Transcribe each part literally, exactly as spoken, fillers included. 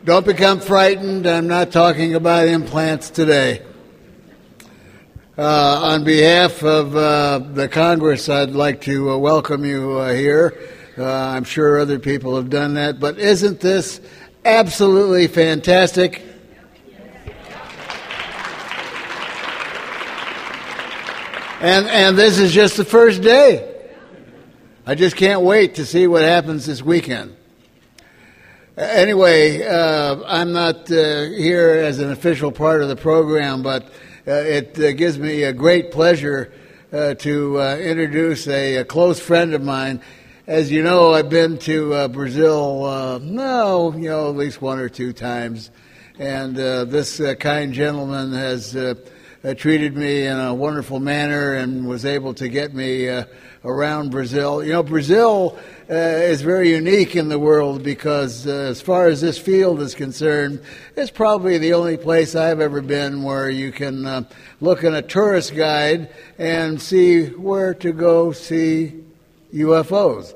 Don't become frightened. I'm not talking about implants today. Uh, on behalf of uh, the Congress, I'd like to uh, welcome you uh, here. Uh, I'm sure other people have done that, but isn't this absolutely fantastic? And and this is just the first day. I just can't wait to see what happens this weekend. Anyway, uh, I'm not uh, here as an official part of the program, but uh, it uh, gives me a great pleasure uh, to uh, introduce a, a close friend of mine. As you know, I've been to uh, Brazil, uh, no, you know, at least one or two times, and uh, this uh, kind gentleman has uh, uh, treated me in a wonderful manner and was able to get me uh, around Brazil. You know, Brazil uh, is very unique in the world because uh, as far as this field is concerned, it's probably the only place I've ever been where you can uh, look in a tourist guide and see where to go see U F Os.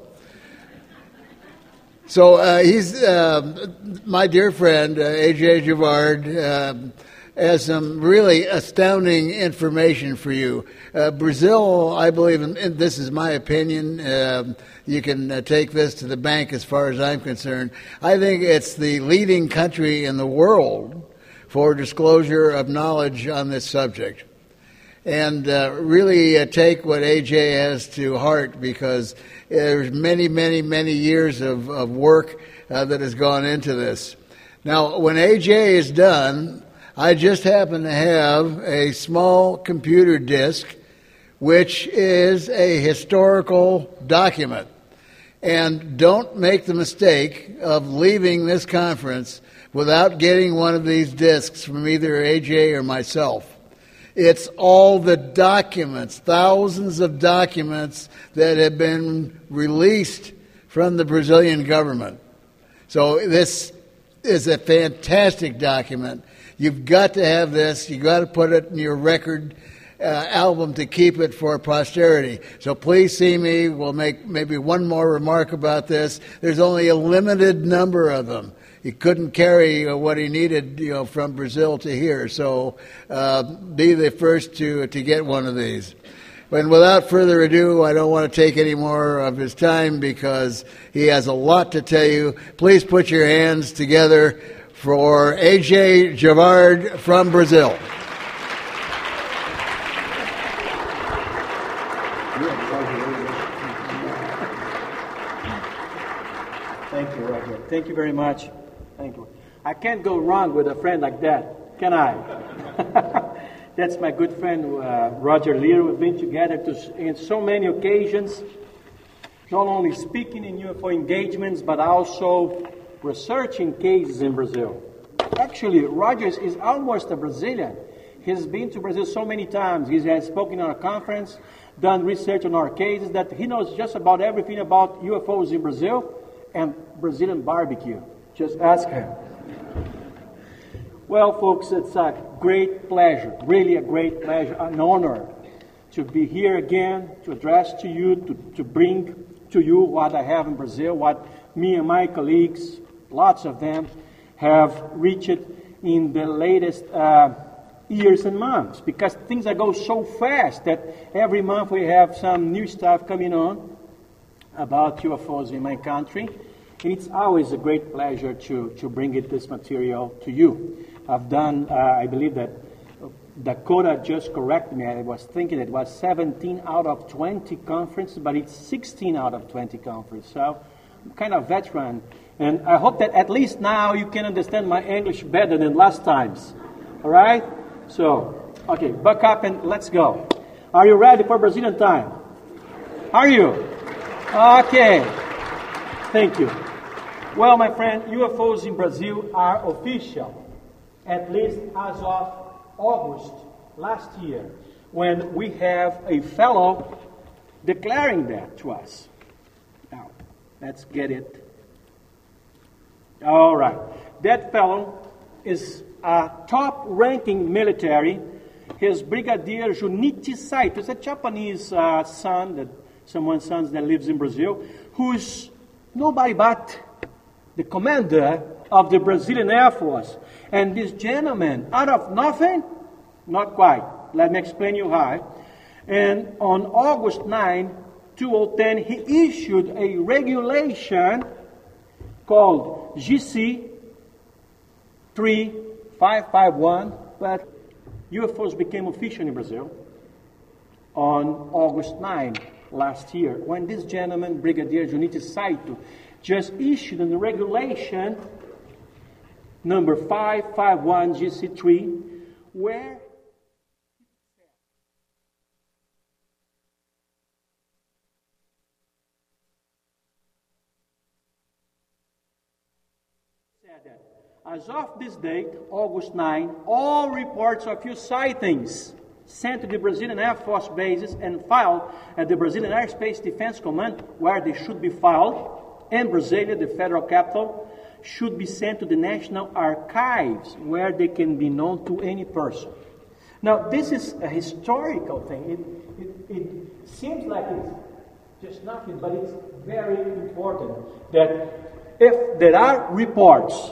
So uh, he's uh, my dear friend, uh, A J Gevaerd, uh, has some really astounding information for you. Uh, Brazil, I believe, and this is my opinion, uh, you can uh, take this to the bank as far as I'm concerned. I think it's the leading country in the world for disclosure of knowledge on this subject. And uh, really uh, take what A J has to heart, because there's many, many, many years of, of work uh, that has gone into this. Now, when A J is done, I just happen to have a small computer disk, which is a historical document. And don't make the mistake of leaving this conference without getting one of these disks from either A J or myself. It's all the documents, thousands of documents that have been released from the Brazilian government. So this is a fantastic document. You've got to have this. You've got to put it in your record uh, album to keep it for posterity. So please see me. We'll make maybe one more remark about this. There's only a limited number of them. He couldn't carry uh, what he needed, you know, from Brazil to here. So uh, be the first to to get one of these. And without further ado, I don't want to take any more of his time because he has a lot to tell you. Please put your hands together for A J Gevaerd from Brazil. Thank you, Roger. Thank you very much. Thank you. I can't go wrong with a friend like that, can I? That's my good friend, uh, Roger Lear. We've been together to, in so many occasions, not only speaking in U F O engagements, but also researching cases in Brazil. Actually, Roger is almost a Brazilian. He's been to Brazil so many times. He has spoken on a conference, done research on our cases, that he knows just about everything about U F Os in Brazil and Brazilian barbecue. Just ask him. Well, folks, it's a great pleasure, really a great pleasure, an honor to be here again, to address to you, to, to bring to you what I have in Brazil, what me and my colleagues, lots of them, have reached in the latest uh, years and months, because things are go so fast that every month we have some new stuff coming on about U F Os in my country. And it's always a great pleasure to, to bring it, this material to you. I've done, uh, I believe that Dakota just corrected me. I was thinking it was seventeen out of twenty conferences, but it's sixteen out of twenty conferences. So I'm kind of veteran. And I hope that at least now you can understand my English better than last times. All right? So, okay, buck up and let's go. Are you ready for Brazilian time? Are you? Okay. Thank you. Well, my friend, U F Os in Brazil are official, at least as of August last year, when we have a fellow declaring that to us. Now, let's get it. All right. That fellow is a top-ranking military. His Brigadier Junichi Saito is a Japanese uh, son, that someone's son that lives in Brazil, who's nobody but the commander of the Brazilian Air Force. And this gentleman, out of nothing, not quite. Let me explain you how. And on August ninth, two thousand ten, he issued a regulation called G C three five five one, but U F Os became official in Brazil on August ninth last year, when this gentleman, Brigadier Junite Saito, just issued a regulation number five five one G C three, where as of this date, August ninth, all reports of U sightings sent to the Brazilian Air Force bases and filed at the Brazilian Airspace Defense Command, where they should be filed, and Brasilia, the federal capital, should be sent to the National Archives, where they can be known to any person. Now, this is a historical thing. It, it, it seems like it's just nothing, but it's very important that if there are reports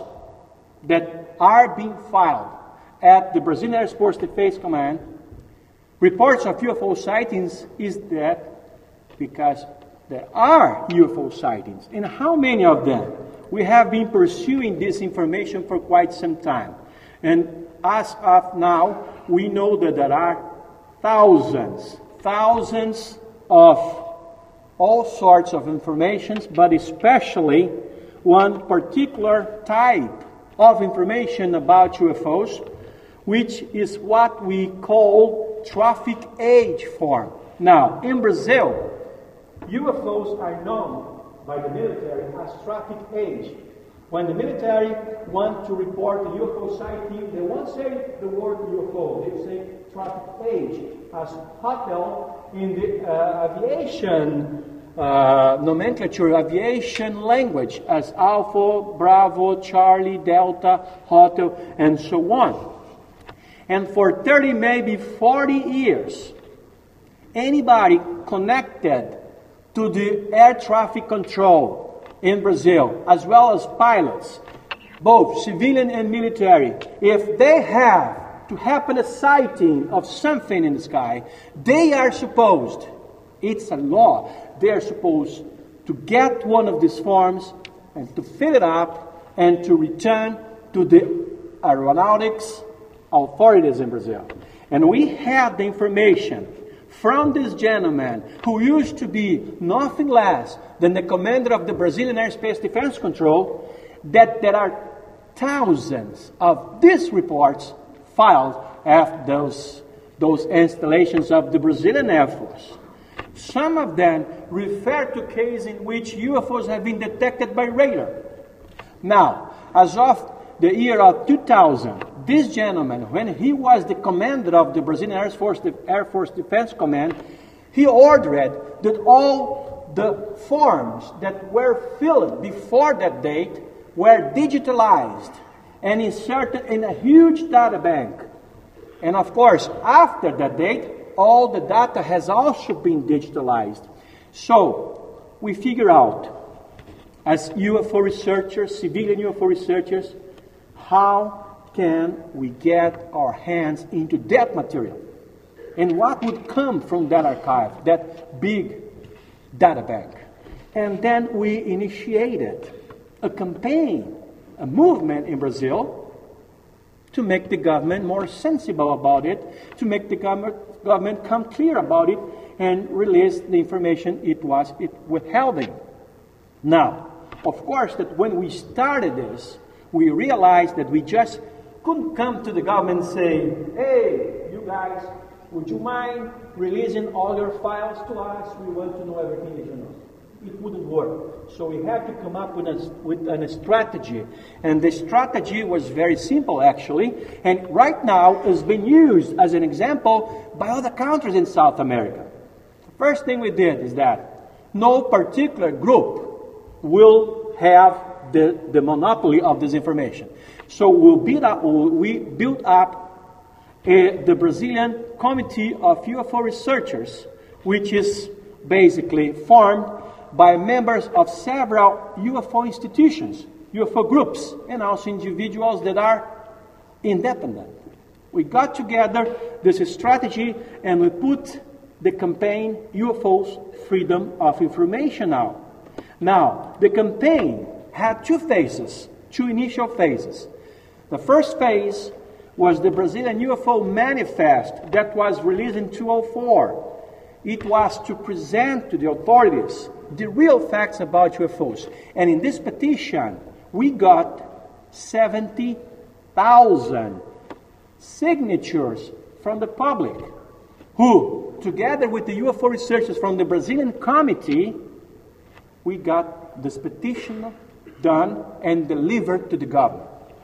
that are being filed at the Brazilian Air Force Defense Command, reports of U F O sightings, is that because there are U F O sightings. And how many of them? We have been pursuing this information for quite some time. And as of now, we know that there are thousands, thousands of all sorts of informations, but especially one particular type of information about U F Os, which is what we call traffic age form. Now, in Brazil, U F Os are known by the military as traffic age. When the military want to report a U F O sighting, they won't say the word U F O, they say traffic age, as hotel in the uh, aviation Uh, nomenclature, aviation language, as Alpha, Bravo, Charlie, Delta, Hotel, and so on. And for thirty, maybe forty years, anybody connected to the air traffic control in Brazil, as well as pilots, both civilian and military, if they have to happen a sighting of something in the sky, they are supposed, it's a law, they are supposed to get one of these forms and to fill it up and to return to the aeronautics authorities in Brazil. And we had the information from this gentleman who used to be nothing less than the commander of the Brazilian Airspace Defense Control, that there are thousands of these reports filed at those, those installations of the Brazilian Air Force. Some of them refer to cases in which U F Os have been detected by radar. Now, as of the year of two thousand, this gentleman, when he was the commander of the Brazilian Air Force, the Air Force Defense Command, he ordered that all the forms that were filled before that date were digitalized and inserted in a huge data bank. And of course, after that date, all the data has also been digitalized. So, we figure out, as U F O researchers, civilian U F O researchers, how can we get our hands into that material? And what would come from that archive, that big data bank? And then we initiated a campaign, a movement in Brazil, to make the government more sensible about it, to make the government, government come clear about it, and release the information it was it withholding. Now, of course, that when we started this, we realized that we just couldn't come to the government and say, hey, you guys, would you mind releasing all your files to us? We want to know everything that you know. It wouldn't work. So we had to come up with a, with a strategy. And the strategy was very simple, actually. And right now is being used as an example by other countries in South America. The first thing we did is that no particular group will have the, the monopoly of this information. So we'll build up, we built up a, the Brazilian Committee of U F O Researchers, which is basically formed by members of several U F O institutions, U F O groups and also individuals that are independent. We got together this strategy and we put the campaign U F Os Freedom of Information out. Now, the campaign had two phases, two initial phases. The first phase was the Brazilian U F O Manifest that was released in two thousand four. It was to present to the authorities the real facts about U F Os. And in this petition, we got seventy thousand signatures from the public, who, together with the U F O researchers from the Brazilian committee, we got this petition done and delivered to the government.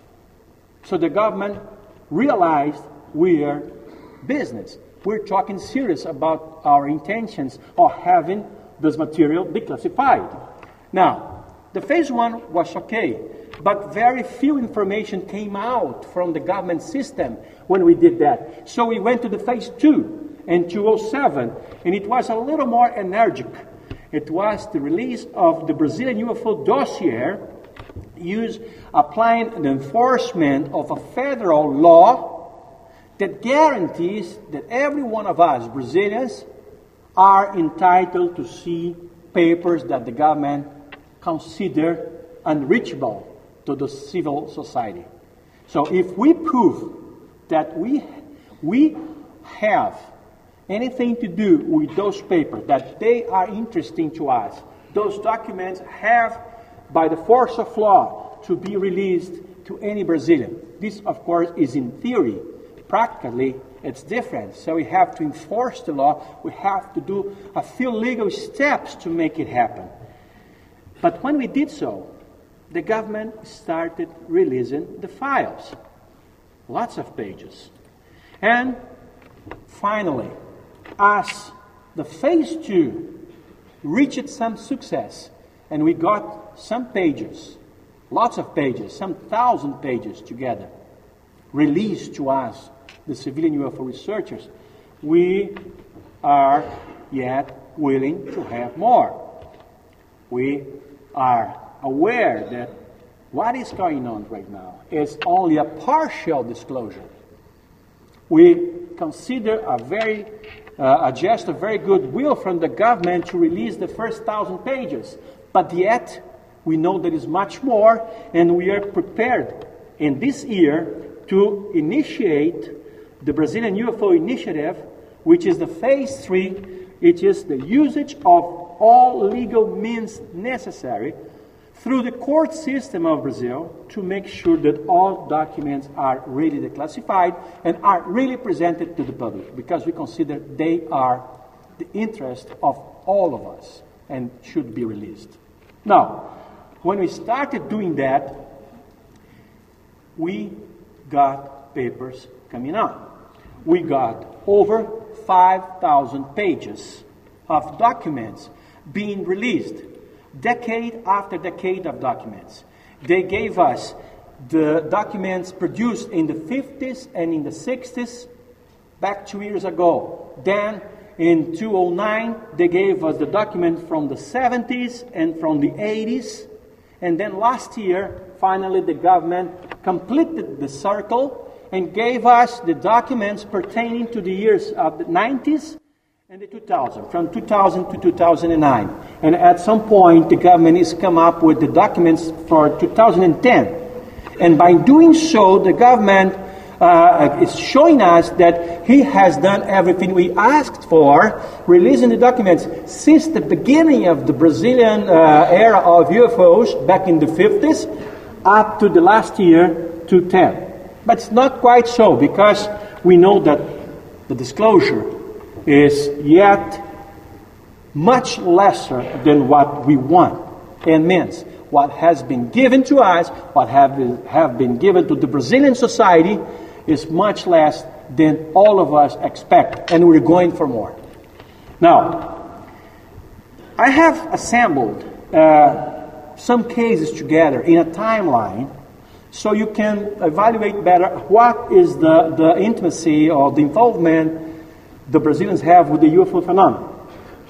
So the government realized we are business. We're talking serious about our intentions of having this material declassified. Now, the phase one was okay, but very few information came out from the government system when we did that. So we went to the phase two in two thousand seven, and it was a little more energetic. It was the release of the Brazilian U F O dossier, used applying the enforcement of a federal law that guarantees that every one of us, Brazilians, are entitled to see papers that the government consider unreachable to the civil society. So if we prove that we, we have anything to do with those papers, that they are interesting to us, those documents have, by the force of law, to be released to any Brazilian. This, of course, is in theory. Practically, it's different. So we have to enforce the law. We have to do a few legal steps to make it happen. But when we did so, the government started releasing the files. Lots of pages. And finally, as the phase two reached some success, and we got some pages, lots of pages, some thousand pages together, released to us, the civilian U F O researchers, we are yet willing to have more. We are aware that what is going on right now is only a partial disclosure. We consider a very, uh, a just a very good will from the government to release the first thousand pages, but yet we know there is much more, and we are prepared in this year to initiate the Brazilian U F O initiative, which is the phase three. It is the usage of all legal means necessary through the court system of Brazil to make sure that all documents are really declassified and are really presented to the public, because we consider they are the interest of all of us and should be released. Now, when we started doing that, we got papers coming out. We got over five thousand pages of documents being released, decade after decade of documents. They gave us the documents produced in the fifties and in the sixties, back two years ago. Then in two thousand nine, they gave us the document from the seventies and from the eighties. And then last year, finally, the government completed the circle and gave us the documents pertaining to the years of the nineties and the two thousand, from two thousand to two thousand nine. And at some point, the government has come up with the documents for two thousand ten. And by doing so, the government uh, is showing us that he has done everything we asked for, releasing the documents since the beginning of the Brazilian uh, era of U F Os back in the fifties up to the last year, two thousand ten. But it's not quite so, because we know that the disclosure is yet much lesser than what we want. And means what has been given to us, what have been, have been given to the Brazilian society, is much less than all of us expect, and we're going for more. Now, I have assembled uh, some cases together in a timeline so you can evaluate better what is the, the intimacy or the involvement the Brazilians have with the U F O phenomenon.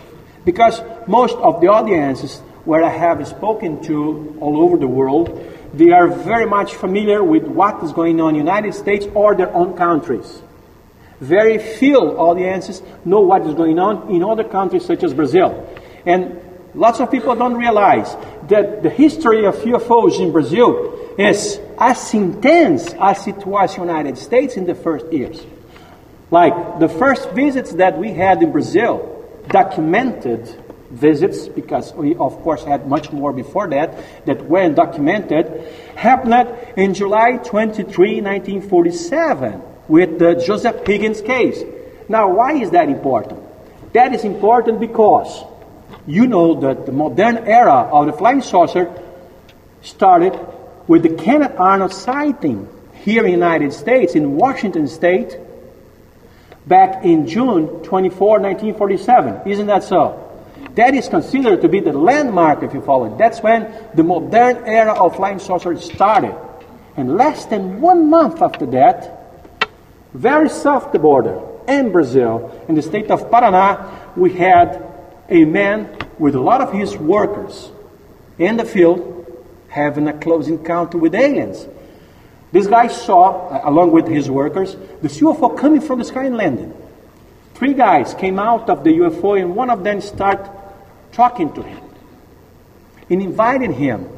Because most of the audiences where I have spoken to all over the world, they are very much familiar with what is going on in the United States or their own countries. Very few audiences know what is going on in other countries such as Brazil. And lots of people don't realize that the history of U F Os in Brazil is as intense as it was in the United States in the first years. Like the first visits that we had in Brazil, documented visits, because we of course had much more before that, that were documented, happened in July twenty-third, nineteen forty-seven, with the Joseph Higgins case. Now, why is that important? That is important because you know that the modern era of the flying saucer started with the Kenneth Arnold sighting here in the United States, in Washington State, back in June twenty-fourth, nineteen forty-seven. Isn't that so? That is considered to be the landmark, if you follow it. That's when the modern era of flying saucers started. And less than one month after that, very south of the border, in Brazil, in the state of Paraná, we had a man with a lot of his workers in the field having a close encounter with aliens. This guy saw, along with his workers, this U F O coming from the sky and landing. Three guys came out of the U F O, and one of them started talking to him and invited him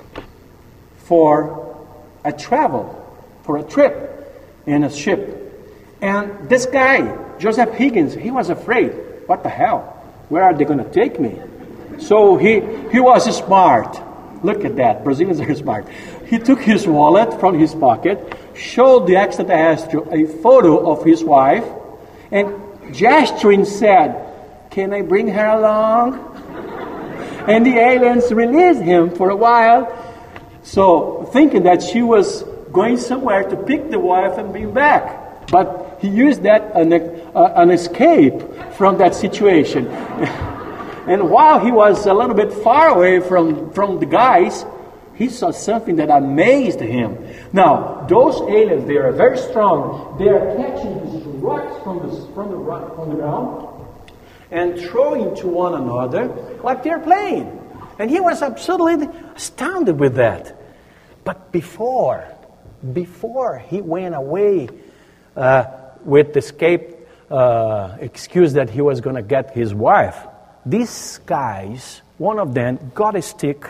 for a travel, for a trip in a ship. And this guy, Joseph Higgins, he was afraid. What the hell? Where are they going to take me? So he, he was smart. Look at that. Brazilians are smart. He took his wallet from his pocket, showed the extraterrestrial a photo of his wife, and gesturing said, "Can I bring her along?" And the aliens released him for a while, so thinking that she was going somewhere to pick the wife and bring back. But he used that an, uh, an escape from that situation. And while he was a little bit far away from, from the guys, he saw something that amazed him. Now, those aliens, they are very strong. They are catching these rocks from the, from the, rock, from the ground and throwing to one another like they're playing. And he was absolutely astounded with that. But before, before he went away uh, with the escape uh, excuse that he was going to get his wife, these guys, one of them got a stick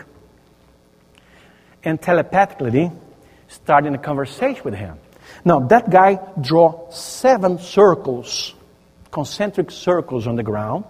and telepathically started a conversation with him. Now, that guy drew seven circles, concentric circles on the ground,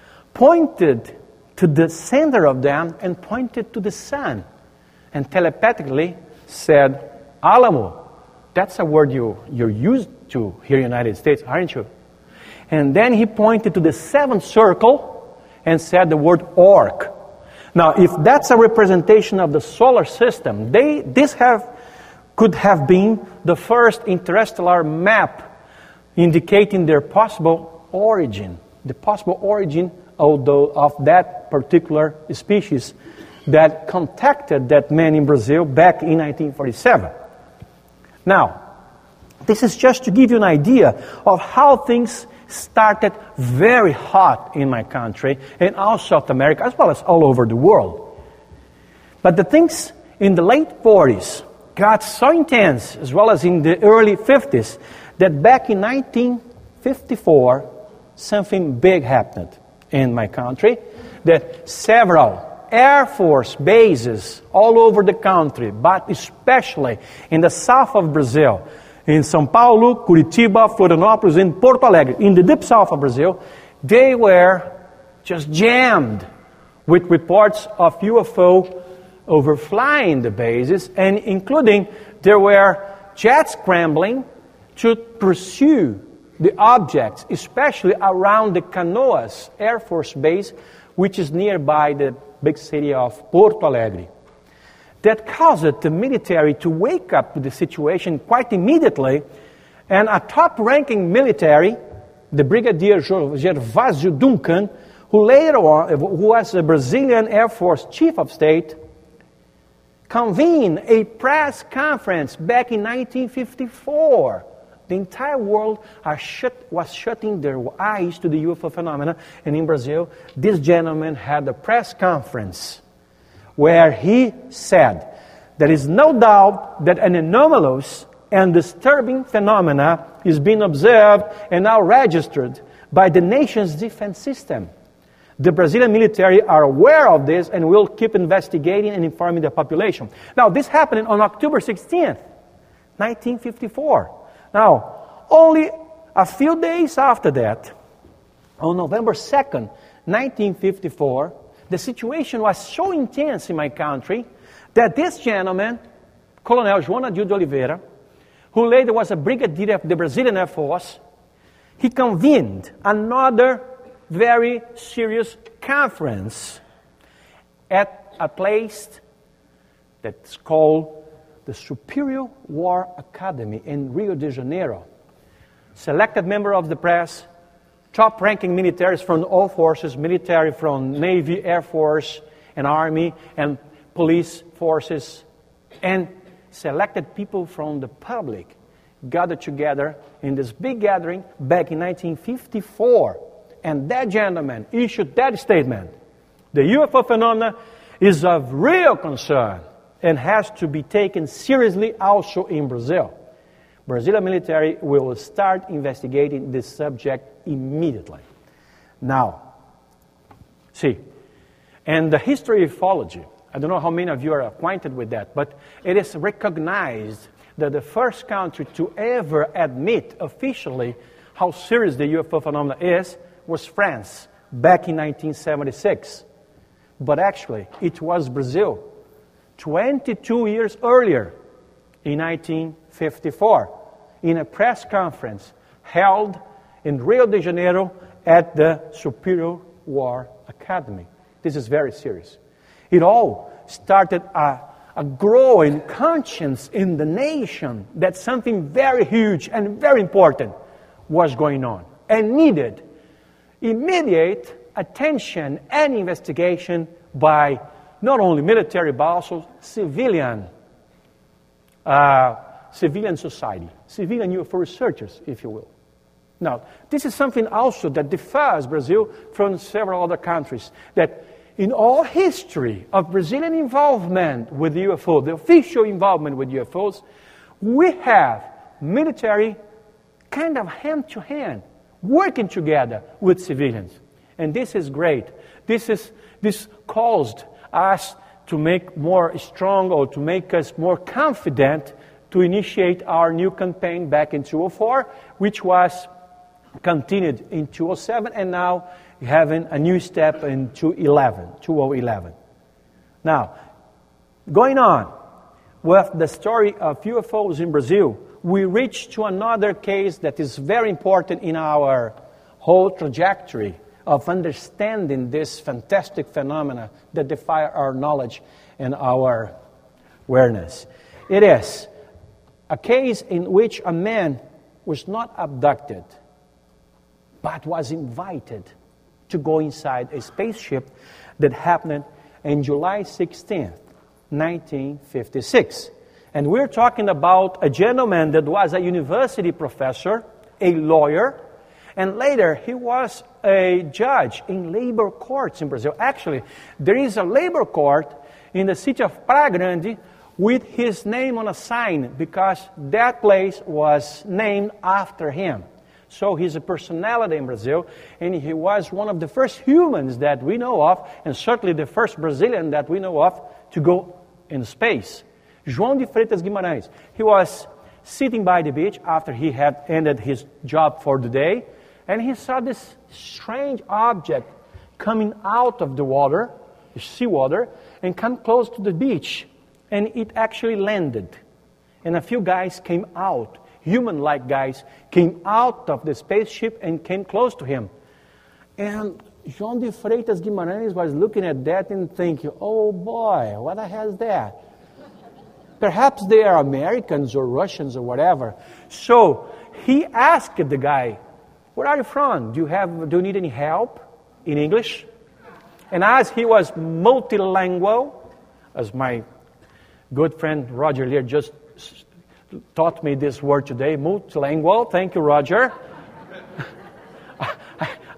pointed to the center of them and pointed to the sun, and telepathically said, "Alamo." That's a word you, you're used to here in the United States, aren't you? And then he pointed to the seventh circle and said the word "Orc." Now, if that's a representation of the solar system, they this have could have been the first interstellar map indicating their possible origin, the possible origin although of that particular species that contacted that man in Brazil back in nineteen forty-seven. Now, this is just to give you an idea of how things started very hot in my country and all South America, as well as all over the world. But the things in the late forties got so intense, as well as in the early fifties, that back in nineteen fifty-four, something big happened in my country, that several Air Force bases all over the country, but especially in the south of Brazil, in São Paulo, Curitiba, Florianópolis, and Porto Alegre, in the deep south of Brazil, they were just jammed with reports of U F O overflying the bases, and including there were jets scrambling to pursue the objects, especially around the Canoas Air Force Base, which is nearby the big city of Porto Alegre. That caused the military to wake up to the situation quite immediately, and a top-ranking military, the Brigadier Gervásio Duncan, who later on, who was a Brazilian Air Force Chief of State, convened a press conference back in nineteen fifty-four. The entire world are shut, was shutting their eyes to the U F O phenomena, and in Brazil, this gentleman had a press conference where he said There is no doubt that an anomalous and disturbing phenomena is being observed and now registered by the nation's defense system. The Brazilian military are aware of this and will keep investigating and informing the population. Now, this happened on October sixteenth, nineteen fifty-four. Now, only a few days after that, on November second, nineteen fifty-four, the situation was so intense in my country that this gentleman, Colonel João Nadio de Oliveira, who later was a brigadier of the Brazilian Air Force, he convened another very serious conference at a place that's called the Superior War Academy in Rio de Janeiro. Selected member of the press, top-ranking militaries from all forces, military from Navy, Air Force, and Army, and police forces, and selected people from the public gathered together in this big gathering back in nineteen fifty-four. And that gentleman issued that statement. The U F O phenomena is of real concern and has to be taken seriously also in Brazil. Brazilian military will start investigating this subject immediately. Now, see, and the history of ufology, I don't know how many of you are acquainted with that, but it is recognized that the first country to ever admit officially how serious the U F O phenomena is was France, back in nineteen seventy-six. But actually, it was Brazil, twenty-two years earlier, in nineteen fifty-four, in a press conference held in Rio de Janeiro at the Superior War Academy. This is very serious. It all started a, a growing conscience in the nation that something very huge and very important was going on and needed immediate attention and investigation by not only military but also civilian uh, civilian society, civilian U F O researchers, if you will. Now, this is something also that differs Brazil from several other countries, that in all history of Brazilian involvement with U F O, the official involvement with U F Os, we have military kind of hand-to-hand, working together with civilians. And this is great. This is this caused us to make more strong or to make us more confident to initiate our new campaign back in two thousand four, which was continued in two thousand seven, and now having a new step in two thousand eleven. Now, going on with the story of U F Os in Brazil, we reach to another case that is very important in our whole trajectory of understanding this fantastic phenomena that defy our knowledge and our awareness. It is a case in which a man was not abducted, but was invited to go inside a spaceship that happened on July sixteenth, nineteen fifty-six. And we're talking about a gentleman that was a university professor, a lawyer, and later he was a judge in labor courts in Brazil. Actually, there is a labor court in the city of Praia Grande with his name on a sign because that place was named after him. So he's a personality in Brazil, and he was one of the first humans that we know of, and certainly the first Brazilian that we know of to go in space. João de Freitas Guimarães. He was sitting by the beach after he had ended his job for the day, and he saw this strange object coming out of the water, the seawater, and come close to the beach. And it actually landed. And a few guys came out, human-like guys, came out of the spaceship and came close to him. And João de Freitas Guimarães was looking at that and thinking, oh boy, what the hell is that? Perhaps they are Americans or Russians or whatever. So he asked the guy, where are you from? Do you have? Do you need any help in English? And as he was multilingual, as my good friend Roger Lear just taught me this word today, multilingual. Thank you, Roger.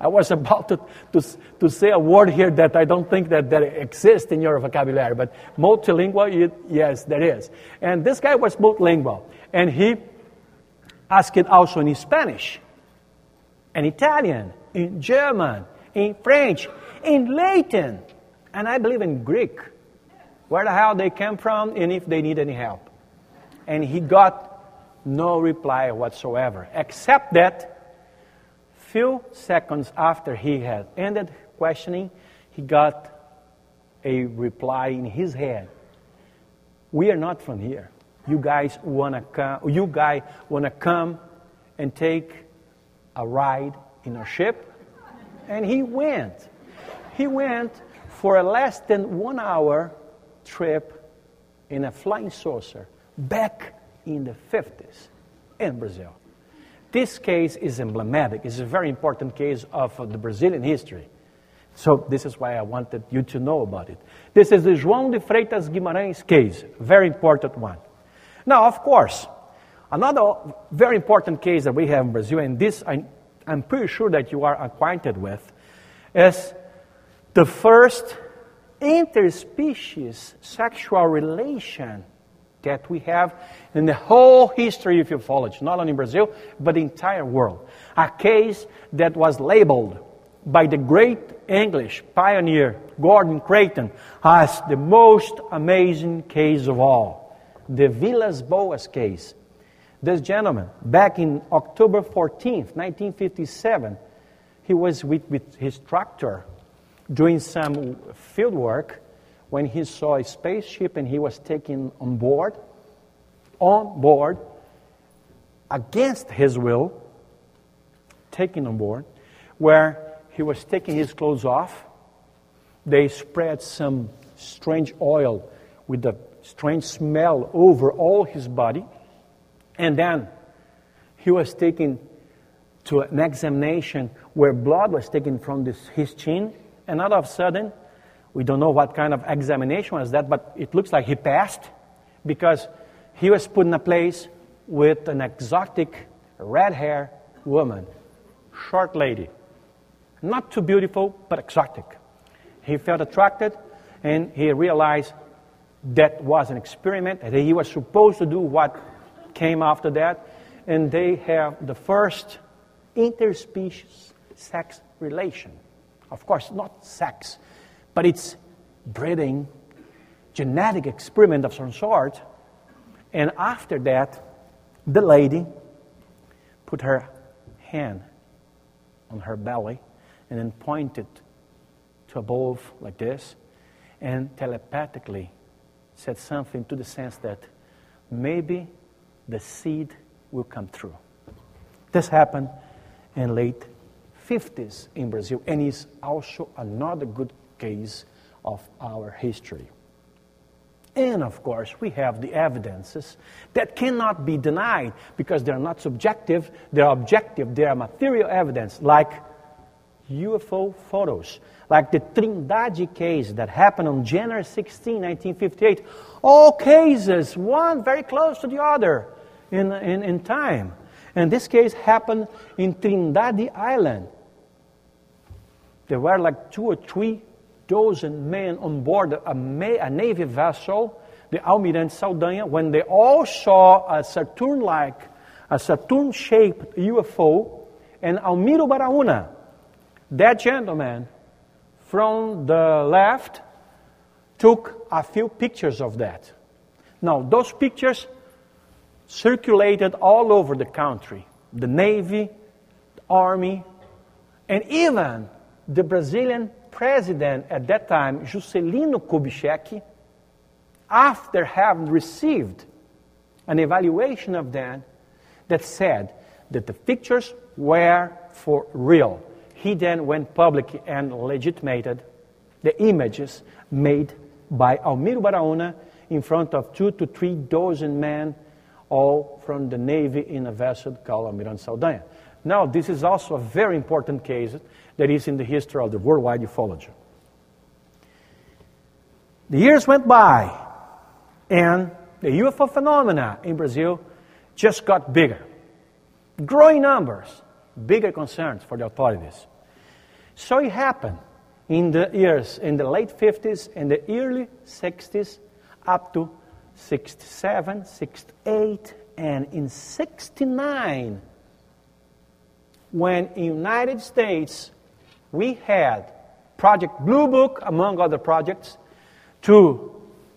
I was about to, to, to say a word here that I don't think that, that exists in your vocabulary, but multilingual, it, yes, there is. And this guy was multilingual, and he asked it also in Spanish, in Italian, in German, in French, in Latin, and I believe in Greek, where the hell they came from and if they need any help. And he got no reply whatsoever, except that few seconds after he had ended questioning, he got a reply in his head. We are not from here. You guys wanna come? You guys wanna come and take a ride in our ship? And he went. He went for a less than one hour trip in a flying saucer back in the fifties in Brazil. This case is emblematic. It's a very important case of uh, the Brazilian history. So this is why I wanted you to know about it. This is the João de Freitas Guimarães case, very important one. Now, of course, another very important case that we have in Brazil, and this I, I'm pretty sure that you are acquainted with, is the first interspecies sexual relation that we have in the whole history of ufology, not only in Brazil, but the entire world. A case that was labeled by the great English pioneer Gordon Creighton as the most amazing case of all, the Vilas Boas case. This gentleman, back in October fourteenth, nineteen fifty-seven, he was with, with his tractor doing some field work when he saw a spaceship and he was taken on board, on board, against his will, taken on board, where he was taking his clothes off. They spread some strange oil with a strange smell over all his body. And then he was taken to an examination where blood was taken from this, his chin. And all of a sudden, we don't know what kind of examination was that, but it looks like he passed because he was put in a place with an exotic red-haired woman, short lady. Not too beautiful, but exotic. He felt attracted, and he realized that was an experiment, and he was supposed to do what came after that, and they have the first interspecies sex relation. Of course, not sex, but it's breeding, genetic experiment of some sort. And after that, the lady put her hand on her belly and then pointed to above like this and telepathically said something to the sense that maybe the seed will come through. This happened in late fifties in Brazil, and is also another good case of our history. And of course, we have the evidences that cannot be denied because they're not subjective, they're objective, they are material evidence, like U F O photos, like the Trindade case that happened on January sixteenth, nineteen fifty-eight. All cases, one very close to the other in, in, in time. And this case happened in Trindade Island. There were like two or three dozen men on board a, a Navy vessel, the Almirante Saldanha, when they all saw a Saturn-like, a Saturn-shaped U F O, and Almiro Baraúna, that gentleman from the left, took a few pictures of that. Now, those pictures circulated all over the country. The Navy, the Army, and even the Brazilian president at that time, Juscelino Kubitschek, after having received an evaluation of them that said that the pictures were for real. He then went public and legitimated the images made by Almiro Baraúna in front of two to three dozen men, all from the Navy in a vessel called Almirante Saldanha. Now, this is also a very important case that is in the history of the worldwide ufology. The years went by, and the U F O phenomena in Brazil just got bigger. Growing numbers, bigger concerns for the authorities. So it happened in the years, in the late fifties and the early sixties, up to sixty-seven, sixty-eight, and in sixty-nine, when in the United States we had Project Blue Book, among other projects, to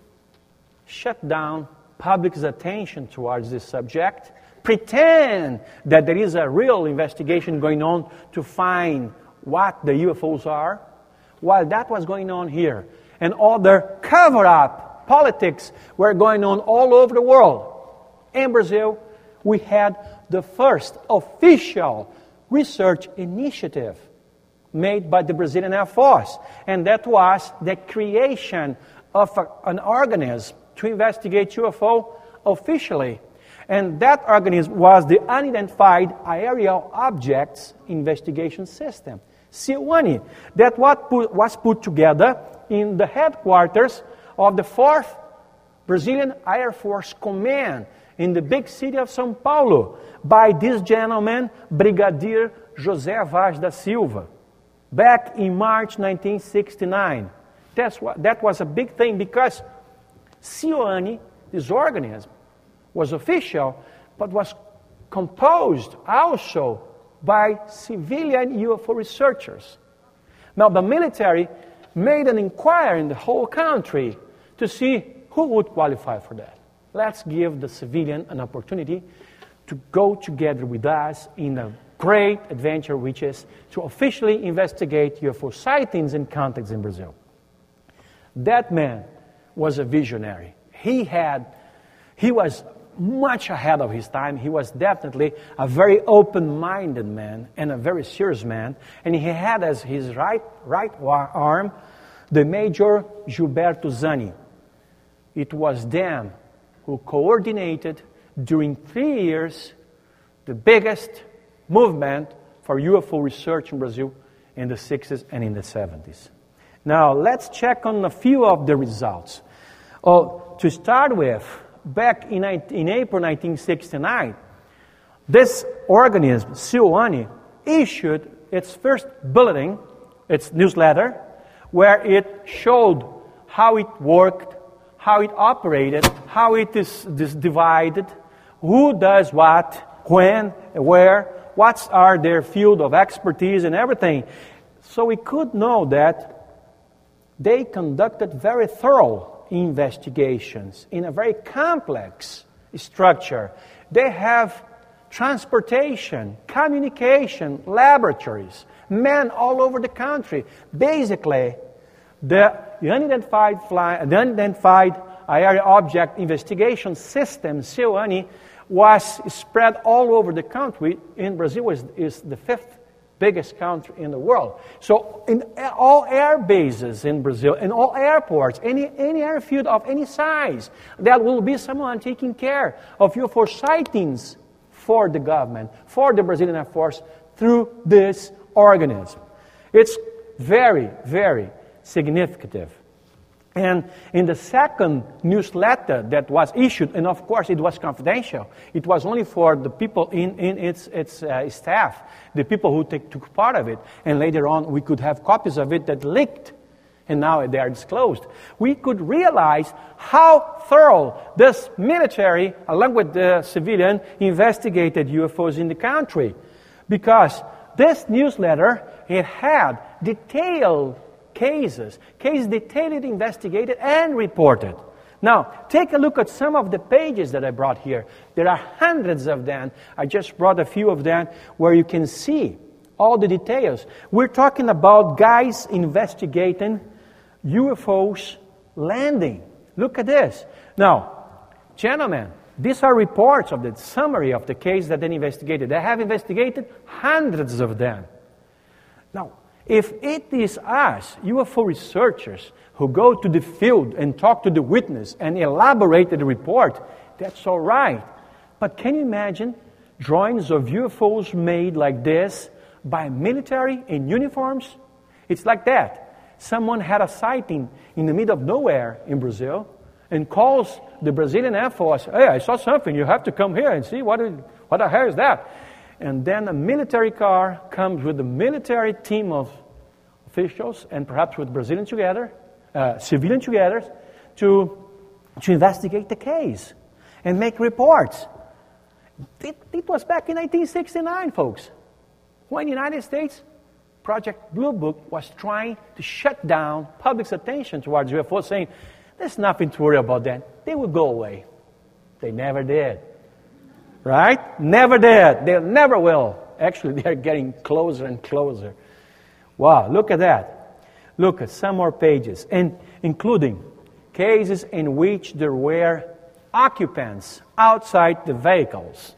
shut down public's attention towards this subject, pretend that there is a real investigation going on to find what the U F Os are, while that was going on here. And other cover-up politics were going on all over the world. In Brazil, we had the first official research initiative made by the Brazilian Air Force, and that was the creation of a, an organism to investigate U F O officially. And that organism was the Unidentified Aerial Objects Investigation System, SEAWANI, that what put, was put together in the headquarters of the fourth Brazilian Air Force Command in the big city of São Paulo by this gentleman, Brigadier José Vaz da Silva, back in March nineteen sixty-nine. That's what, that was a big thing because SEAWANI, this organism, was official, but was composed also by civilian U F O researchers. Now, the military made an inquiry in the whole country to see who would qualify for that. Let's give the civilian an opportunity to go together with us in a great adventure, which is to officially investigate U F O sightings and contacts in Brazil. That man was a visionary. He had, he was much ahead of his time. He was definitely a very open-minded man and a very serious man. And he had as his right, right arm the Major Gilberto Zani. It was them who coordinated during three years the biggest movement for U F O research in Brazil in the sixties and in the seventies. Now, let's check on a few of the results. Oh, to start with, back in, in April nineteen sixty-nine, this organism, SEAWANI, issued its first bulletin, its newsletter, where it showed how it worked, how it operated, how it is, is divided, who does what, when, where, what are their field of expertise and everything. So we could know that they conducted very thorough investigations in a very complex structure. They have transportation, communication, laboratories, men all over the country. Basically, the unidentified, fly, the unidentified aerial object investigation system, SEAWANI, was spread all over the country. In Brazil, is, is the fifth biggest country in the world. So in all air bases in Brazil, in all airports, any, any airfield of any size, there will be someone taking care of U F O sightings for the government, for the Brazilian Air Force, through this organism. It's very, very significant. And in the second newsletter that was issued, and of course it was confidential, it was only for the people in, in its, its uh, staff, the people who take, took part of it, and later on we could have copies of it that leaked, and now they are disclosed. We could realize how thorough this military, along with the civilian, investigated U F Os in the country. Because this newsletter, it had detailed cases, cases detailed, investigated, and reported. Now, take a look at some of the pages that I brought here. There are hundreds of them. I just brought a few of them where you can see all the details. We're talking about guys investigating U F Os landing. Look at this. Now, gentlemen, these are reports of the summary of the case that they investigated. They have investigated hundreds of them. Now, if it is us, U F O researchers, who go to the field and talk to the witness and elaborate the report, that's all right. But can you imagine drawings of U F Os made like this by military in uniforms? It's like that. Someone had a sighting in the middle of nowhere in Brazil and calls the Brazilian Air Force, hey, I saw something, you have to come here and see what, is, what the hell is that? And then a military car comes with a military team of officials and perhaps with Brazilians together, uh, civilians together, to, to investigate the case and make reports. It, it was back in nineteen sixty-nine, folks, when the United States Project Blue Book was trying to shut down public's attention towards U F Os, saying, there's nothing to worry about that. They will go away. They never did. Right? Never did. They never will. Actually, they are getting closer and closer. Wow, look at that. Look at some more pages, and including cases in which there were occupants outside the vehicles.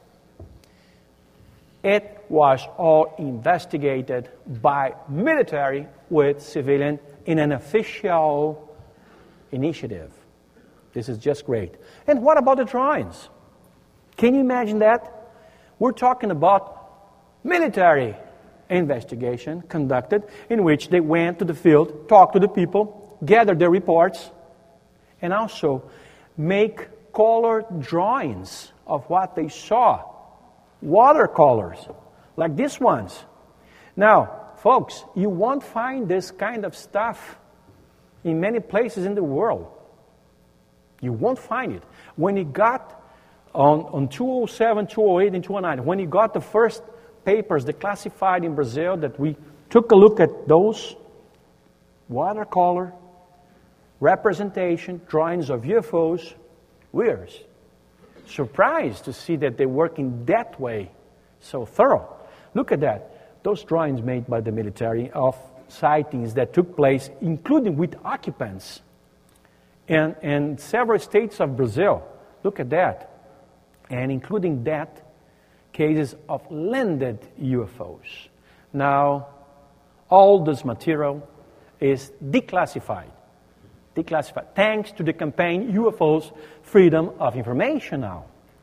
It was all investigated by military with civilian in an official initiative. This is just great. And what about the drawings? Can you imagine that? We're talking about military investigation conducted in which they went to the field, talked to the people, gathered their reports, and also make color drawings of what they saw. Watercolors, like these ones. Now, folks, you won't find this kind of stuff in many places in the world. You won't find it. When you got on, on two oh seven, two oh eight, and two oh nine, when you got the first papers declassified in Brazil, that we took a look at those watercolor representation drawings of U F Os, we were surprised to see that they work in that way, so thorough. Look at that. Those drawings made by the military of sightings that took place, including with occupants in, in several states of Brazil. Look at that. And including that, cases of landed U F Os. Now, all this material is declassified. Declassified. Thanks to the campaign U F Os Freedom of Information now.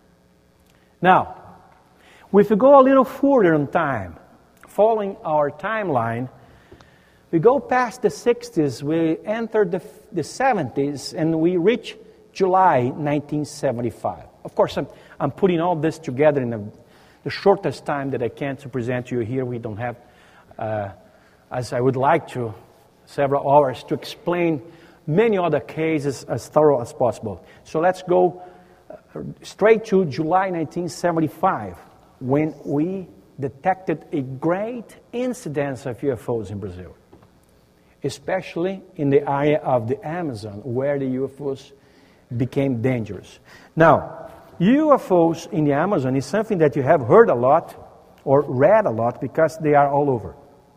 Now, if we go a little further in time, following our timeline, we go past the sixties, we enter the, the seventies, and we reach July nineteen seventy-five. Of course, I'm, I'm putting all this together in a, the shortest time that I can to present to you here. We don't have, uh, as I would like to, several hours to explain many other cases as thorough as possible. So let's go uh, straight to July nineteen seventy-five, when we detected a great incidence of U F Os in Brazil, especially in the area of the Amazon, where the U F Os became dangerous. Now, U F Os in the Amazon is something that you have heard a lot or read a lot because they are all over.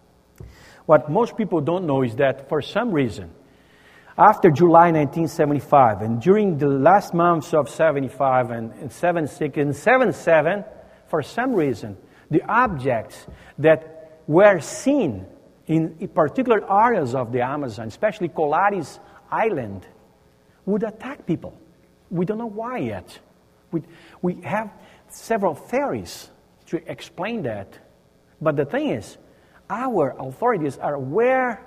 What most people don't know is that for some reason, after July nineteen seventy-five, and during the last months of seventy-five and, and seventy-six and seventy-seven, for some reason, the objects that were seen in particular areas of the Amazon, especially Colares Island, would attack people. We don't know why yet. We, we have several theories to explain that. But the thing is, our authorities are aware,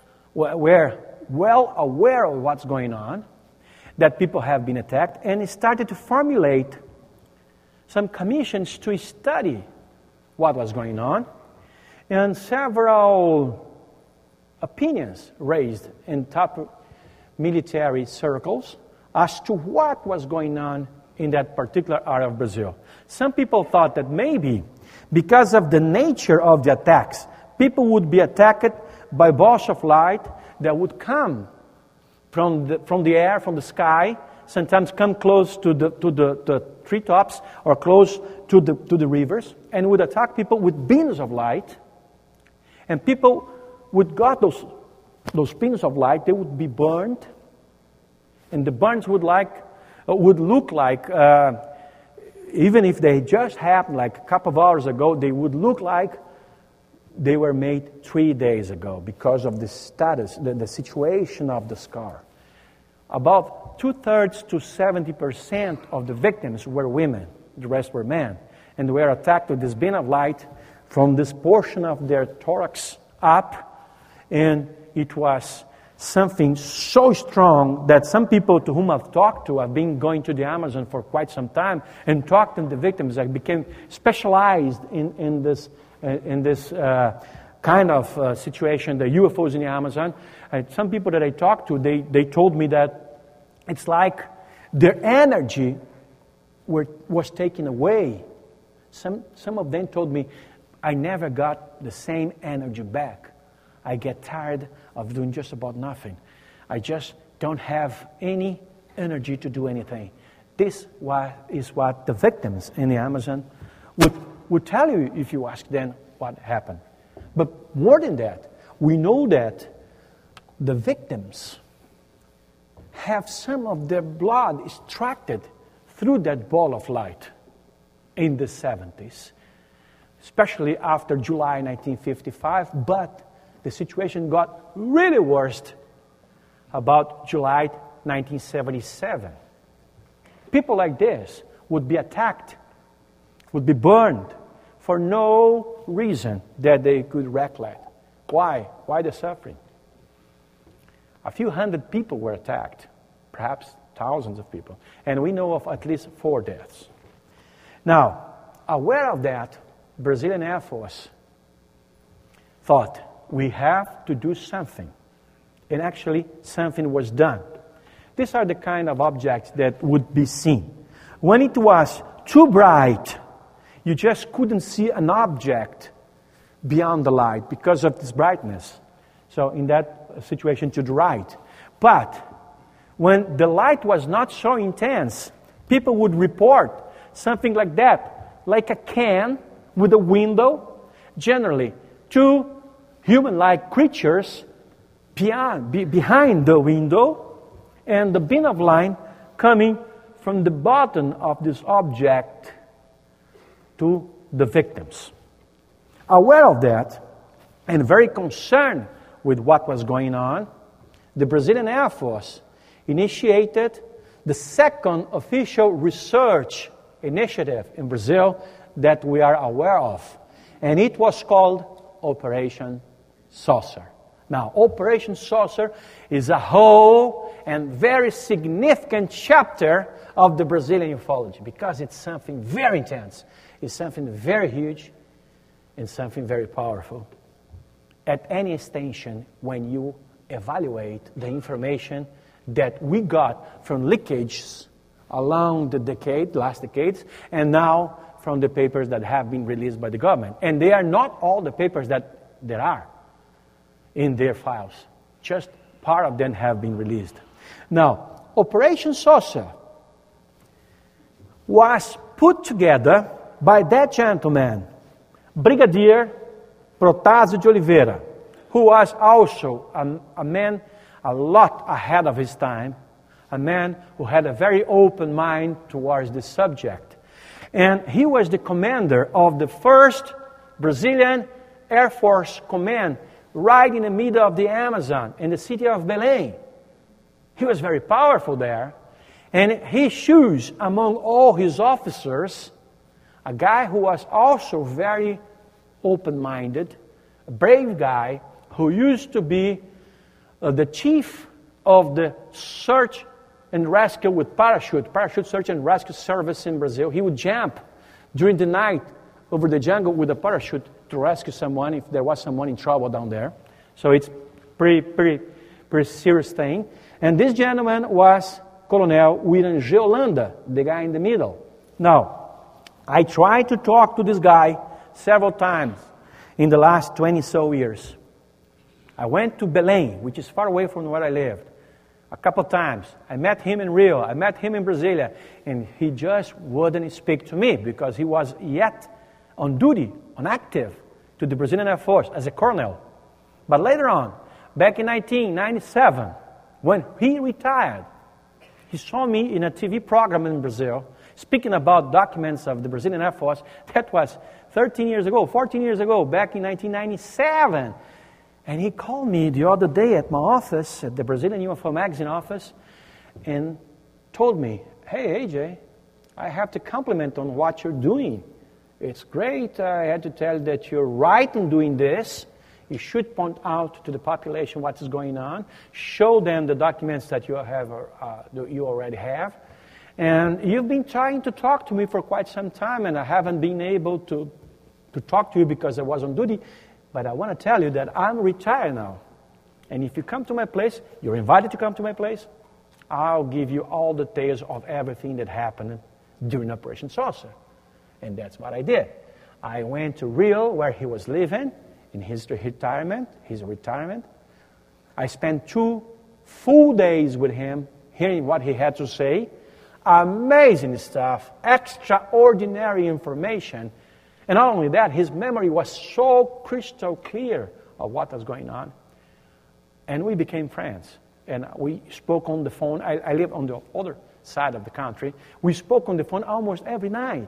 were well aware of what's going on, that people have been attacked, and started to formulate some commissions to study what was going on, and several opinions raised in top military circles as to what was going on in that particular area of Brazil. Some people thought that maybe because of the nature of the attacks, people would be attacked by balls of light that would come from the, from the air, from the sky, sometimes come close to the to the, the treetops or close to the to the rivers, and would attack people with beams of light. And people would got those those beams of light, they would be burned, and the burns would like uh, would look like uh, even if they just happened like a couple of hours ago, they would look like they were made three days ago because of the status, the, the situation of the scar. About two-thirds to seventy percent of the victims were women. The rest were men. And they were attacked with this beam of light from this portion of their thorax up. And it was something so strong that some people to whom I've talked to, I've been going to the Amazon for quite some time, and talked to the victims. I became specialized in, in this, uh, in this uh, kind of uh, situation, the U F Os in the Amazon. Uh, some people that I talked to, they, they told me that it's like their energy were, was taken away. Some, some of them told me, I never got the same energy back. I get tired of doing just about nothing. I just don't have any energy to do anything. This is what the victims in the Amazon would, would tell you if you ask them what happened. But more than that, we know that the victims have some of their blood extracted through that ball of light in the seventies, especially after July nineteen fifty-five, but the situation got really worse about July nineteen seventy-seven. People like this would be attacked, would be burned for no reason that they could recollect. Why? Why the suffering? A few hundred people were attacked, perhaps thousands of people, and we know of at least four deaths. Now, aware of that, Brazilian Air Force thought, we have to do something. And actually, something was done. These are the kind of objects that would be seen. When it was too bright, you just couldn't see an object beyond the light because of this brightness. So in that situation to the right. But when the light was not so intense, people would report something like that, like a can with a window, generally two human-like creatures beyond, be, behind the window, and the beam of light coming from the bottom of this object to the victims. Aware of that, and very concerned with what was going on, the Brazilian Air Force initiated the second official research initiative in Brazil that we are aware of, and it was called Operation Saucer. Now, Operation Saucer is a whole and very significant chapter of the Brazilian ufology because it's something very intense, it's something very huge, and something very powerful. At any station, when you evaluate the information that we got from leakages along the decade, last decades, and now from the papers that have been released by the government. And they are not all the papers that there are in their files. Just part of them have been released. Now, Operation Saucer was put together by that gentleman, Brigadier Protásio de Oliveira, who was also a, a man a lot ahead of his time, a man who had a very open mind towards this subject. And he was the commander of the first Brazilian Air Force Command right in the middle of the Amazon, in the city of Belém. He was very powerful there. And he chose among all his officers a guy who was also very open-minded, a brave guy who used to be uh, the chief of the search and rescue with parachute, parachute search and rescue service in Brazil. He would jump during the night over the jungle with a parachute to rescue someone if there was someone in trouble down there. So it's pretty, pretty, pretty serious thing. And this gentleman was Colonel William G. Holanda, the guy in the middle. Now, I tried to talk to this guy several times in the last twenty so years. I went to Belém, which is far away from where I lived, a couple times. I met him in Rio, I met him in Brasilia, and he just wouldn't speak to me because he was yet on duty, on active, to the Brazilian Air Force as a colonel. But later on, back in nineteen ninety-seven, when he retired, he saw me in a T V program in Brazil, speaking about documents of the Brazilian Air Force. That was thirteen years ago, fourteen years ago, back in nineteen ninety-seven. And he called me the other day at my office, at the Brazilian U F O Magazine office, and told me, hey, A J, I have to compliment on what you're doing. It's great. I had to tell you that you're right in doing this. You should point out to the population what is going on. Show them the documents that you have, uh, that you already have. And you've been trying to talk to me for quite some time, and I haven't been able to, to talk to you because I was on duty. But I want to tell you that I'm retired now. And if you come to my place, you're invited to come to my place, I'll give you all the details of everything that happened during Operation Saucer. And that's what I did. I went to Rio, where he was living, in his retirement, his retirement. I spent two full days with him, hearing what he had to say. Amazing stuff, extraordinary information. And not only that, his memory was so crystal clear of what was going on. And we became friends. And we spoke on the phone. I, I live on the other side of the country. We spoke on the phone almost every night.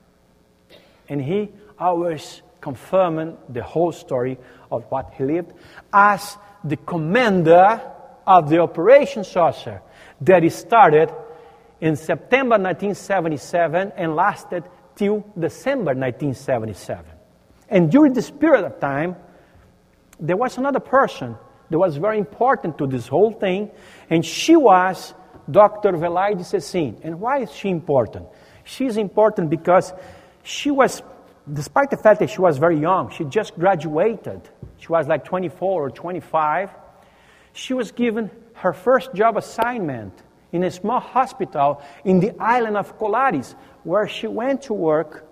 And he always confirming the whole story of what he lived as the commander of the Operation Saucer that started in September nineteen seventy-seven and lasted till December nineteen seventy-seven. And during this period of time, there was another person that was very important to this whole thing, and she was Doctor Velaide Cecin. And why is she important? She's important because she was, despite the fact that she was very young, she just graduated. She was like twenty-four or twenty-five. She was given her first job assignment in a small hospital in the island of Colares, where she went to work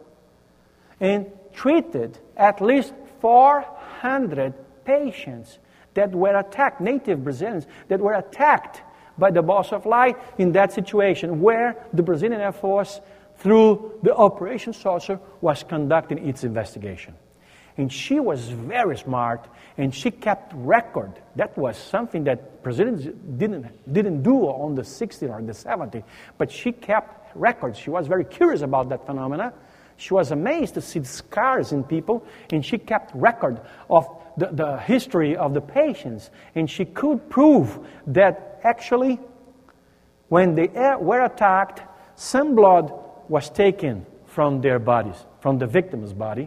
and treated at least four hundred patients that were attacked, native Brazilians, that were attacked by the balls of light in that situation where the Brazilian Air Force, through the Operation Saucer, was conducting its investigation. And she was very smart, and she kept record. That was something that Brazilians didn't, didn't do on the sixties or the seventies, but she kept records. She was very curious about that phenomena. She was amazed to see the scars in people, and she kept record of the, the history of the patients. And she could prove that actually, when they were attacked, some blood was taken from their bodies, from the victim's body.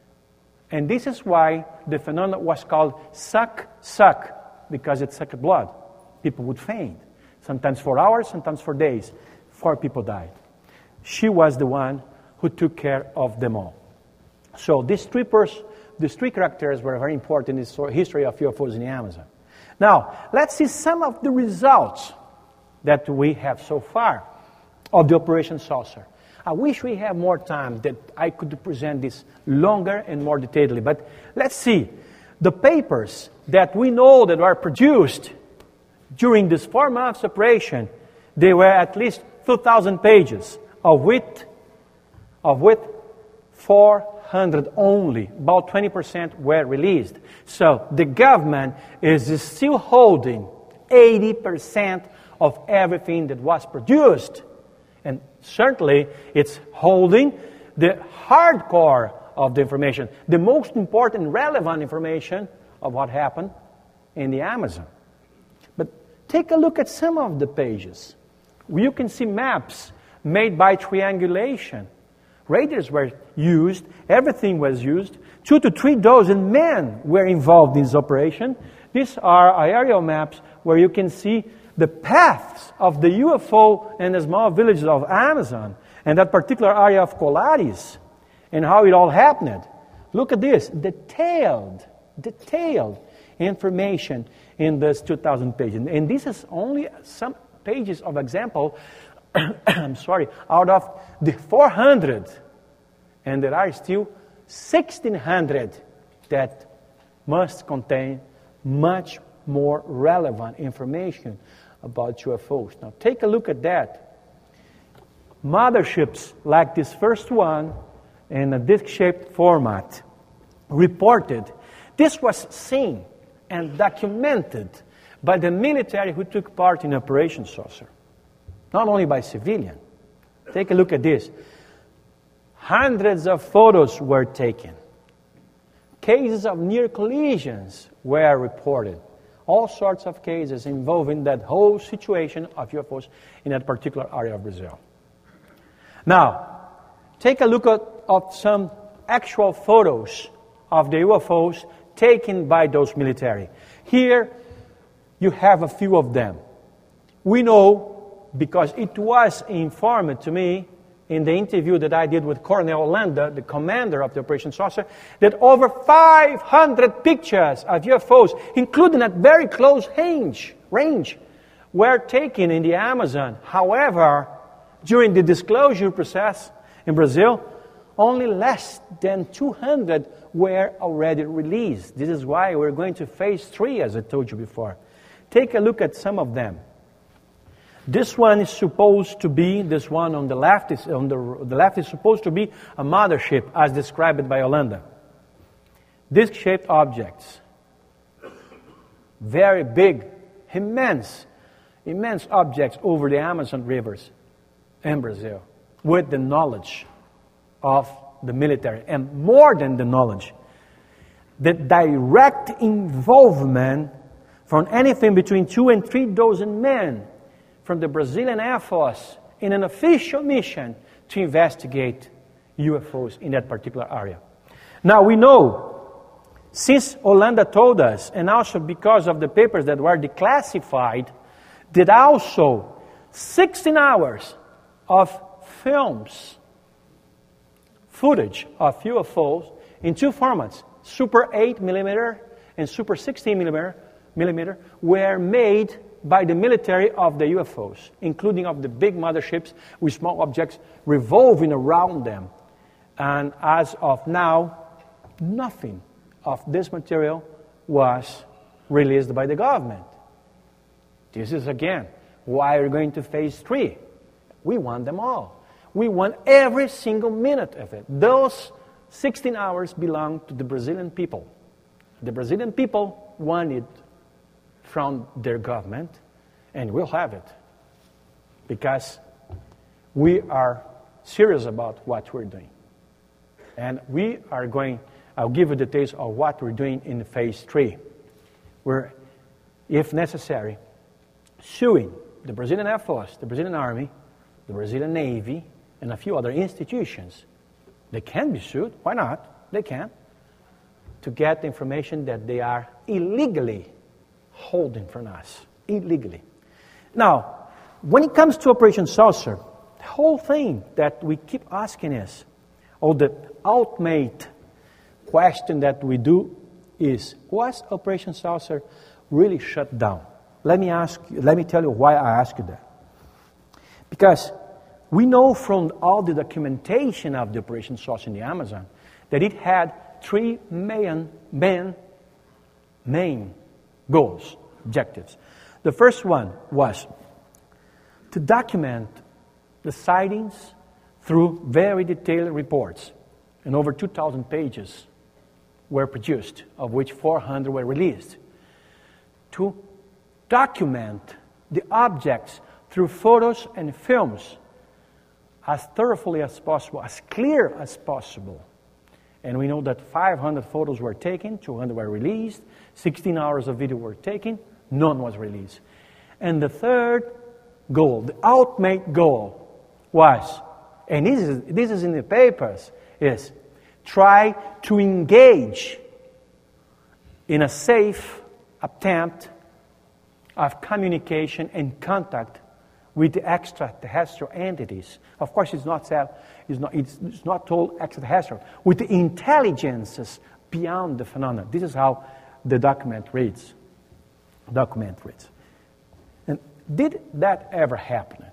And this is why the phenomenon was called suck, suck, because it sucked blood. People would faint, sometimes for hours, sometimes for days. Four people died. She was the one who took care of them all. So these three, pers- these three characters were very important in the history of U F Os in the Amazon. Now, let's see some of the results that we have so far of the Operation Saucer. I wish we had more time that I could present this longer and more detailedly. But let's see. The papers that we know that were produced during this four months operation, they were at least two thousand pages, of which, of which four hundred only, about twenty percent were released. So the government is still holding eighty percent of everything that was produced. And certainly, it's holding the hardcore of the information, the most important, relevant information of what happened in the Amazon. But take a look at some of the pages. You can see maps made by triangulation. Radars were used, everything was used. Two to three dozen men were involved in this operation. These are aerial maps where you can see the paths of the U F O and the small villages of Amazon and that particular area of Colares and how it all happened. Look at this, detailed, detailed information in this two thousand pages. And this is only some pages of example, I'm sorry, out of the four hundred. And there are still sixteen hundred that must contain much more relevant information about U F Os. Now take a look at that. Motherships like this first one in a disc-shaped format reported. This was seen and documented by the military who took part in Operation Saucer. Not only by civilians. Take a look at this. Hundreds of photos were taken. Cases of near collisions were reported. All sorts of cases involving that whole situation of U F Os in that particular area of Brazil. Now, take a look at, at some actual photos of the U F Os taken by those military. Here, you have a few of them. We know, because it was informed to me in the interview that I did with Colonel Holanda, the commander of the Operation Saucer, that over five hundred pictures of U F Os, including at very close range, range, were taken in the Amazon. However, during the disclosure process in Brazil, only less than two hundred were already released. This is why we're going to phase three, as I told you before. Take a look at some of them. This one is supposed to be, this one on the left is, on the, the left is supposed to be a mothership, as described by Holanda. Disc-shaped objects. Very big, immense, immense objects over the Amazon rivers in Brazil, with the knowledge of the military, and more than the knowledge, the direct involvement from anything between two and three dozen men from the Brazilian Air Force in an official mission to investigate U F Os in that particular area. Now we know, since Holanda told us, and also because of the papers that were declassified, that also sixteen hours of films, footage of U F Os in two formats, Super eight millimeter and Super sixteen millimeter, millimeter, were made by the military of the U F Os, including of the big motherships with small objects revolving around them. And as of now, nothing of this material was released by the government. This is, again, why we're going to phase three. We want them all. We want every single minute of it. Those sixteen hours belong to the Brazilian people. The Brazilian people want it from their government, and we'll have it. Because we are serious about what we're doing. And we are going, I'll give you details of what we're doing in phase three. We're, if necessary, suing the Brazilian Air Force, the Brazilian Army, the Brazilian Navy, and a few other institutions. They can be sued. Why not? They can. To get the information that they are illegally holding from us. Illegally. Now, when it comes to Operation Saucer, the whole thing that we keep asking is, or the ultimate question that we do is, was Operation Saucer really shut down? Let me ask you, let me tell you why I ask you that. Because we know from all the documentation of the Operation Saucer in the Amazon that it had three main, main, main goals, objectives. The first one was to document the sightings through very detailed reports. And over two thousand pages were produced, of which four hundred were released. To document the objects through photos and films as thoroughly as possible, as clear as possible. And we know that five hundred photos were taken, two hundred were released, sixteen hours of video were taken, none was released. And the third goal, the ultimate goal, was, and this is, this is in the papers, is try to engage in a safe attempt of communication and contact with the extraterrestrial entities. Of course, it's not said, it's not, it's, it's not told extraterrestrial, with the intelligences beyond the phenomena. This is how the document reads. Document reads. And did that ever happen?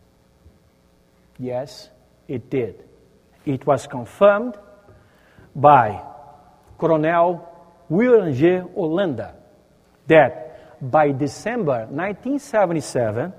Yes, it did. It was confirmed by Colonel William G. Holanda that by December nineteen seventy-seven,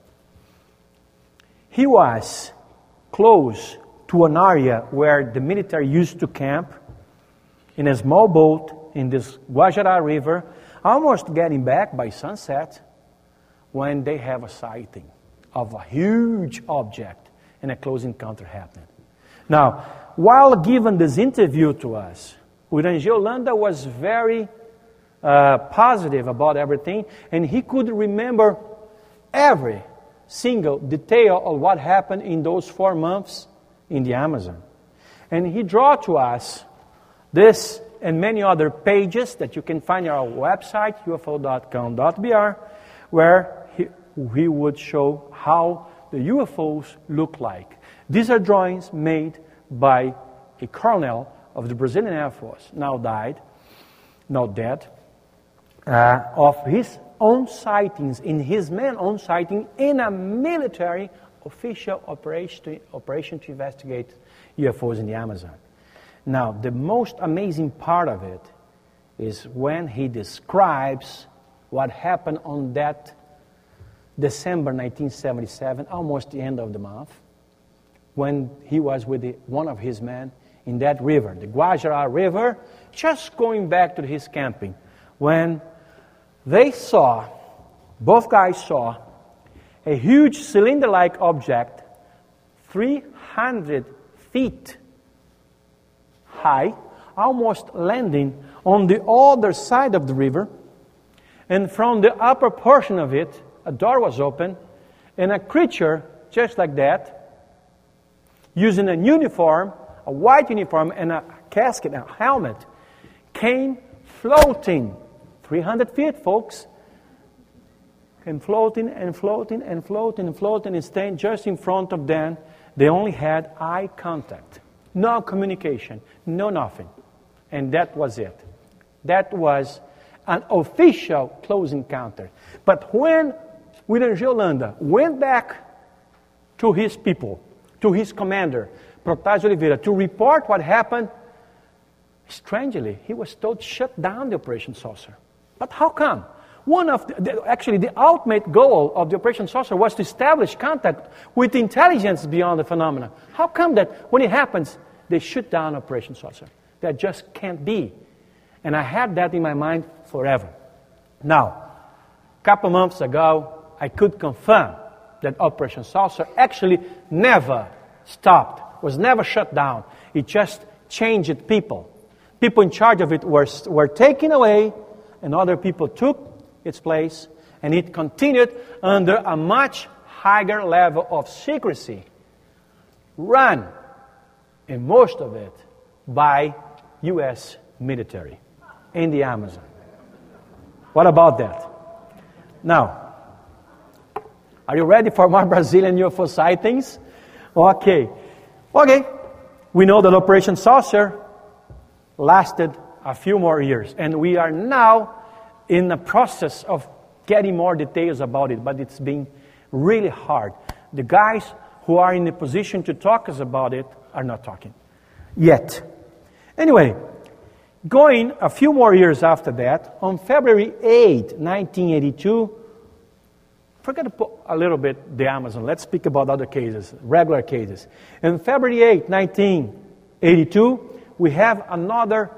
he was close to an area where the military used to camp in a small boat in this Guajará River, almost getting back by sunset, when they have a sighting of a huge object and a close encounter happened. Now, while giving this interview to us, William G. Holanda was very uh, positive about everything, and he could remember every single detail of what happened in those four months in the Amazon. And he drew to us this and many other pages that you can find on our website, U F O dot com dot B R, where he, he would show how the U F Os look like. These are drawings made by a colonel of the Brazilian Air Force, now died, now dead, uh, of his own sightings, in his men own sighting, in a military official operation to, operation to investigate U F Os in the Amazon. Now, the most amazing part of it is when he describes what happened on that December nineteen seventy-seven, almost the end of the month, when he was with the, one of his men in that river, the Guajará River, just going back to his camping, when they saw, both guys saw, a huge cylinder-like object, three hundred feet high, almost landing on the other side of the river, and from the upper portion of it, a door was open, and a creature just like that, using a uniform, a white uniform, and a casket, a helmet, came floating, three hundred feet, folks, came floating and floating and floating and floating and staying just in front of them. They only had eye contact, no communication, no nothing. And that was it. That was an official close encounter. But when William G. Holanda went back to his people, to his commander, Protásio Oliveira, to report what happened, strangely, he was told to shut down the Operation Saucer. But how come? One of the, the, actually, the ultimate goal of the Operation Saucer was to establish contact with intelligence beyond the phenomena. How come that when it happens, they shut down Operation Saucer? That just can't be. And I had that in my mind forever. Now, a couple months ago, I could confirm that Operation Saucer actually never stopped, was never shut down. It just changed people. People in charge of it were, were taken away, and other people took its place, and it continued under a much higher level of secrecy, run, and most of it by U S military in the Amazon. What about that? Now, are you ready for more Brazilian U F O sightings? Okay. Okay. We know that Operation Saucer lasted a few more years, and we are now in the process of getting more details about it, but it's been really hard. The guys who are in the position to talk us about it are not talking yet. Anyway, going a few more years after that, on February eighth, nineteen eighty-two, forget to put a little bit the Amazon. Let's speak about other cases, regular cases. On February eighth, nineteen eighty-two, we have another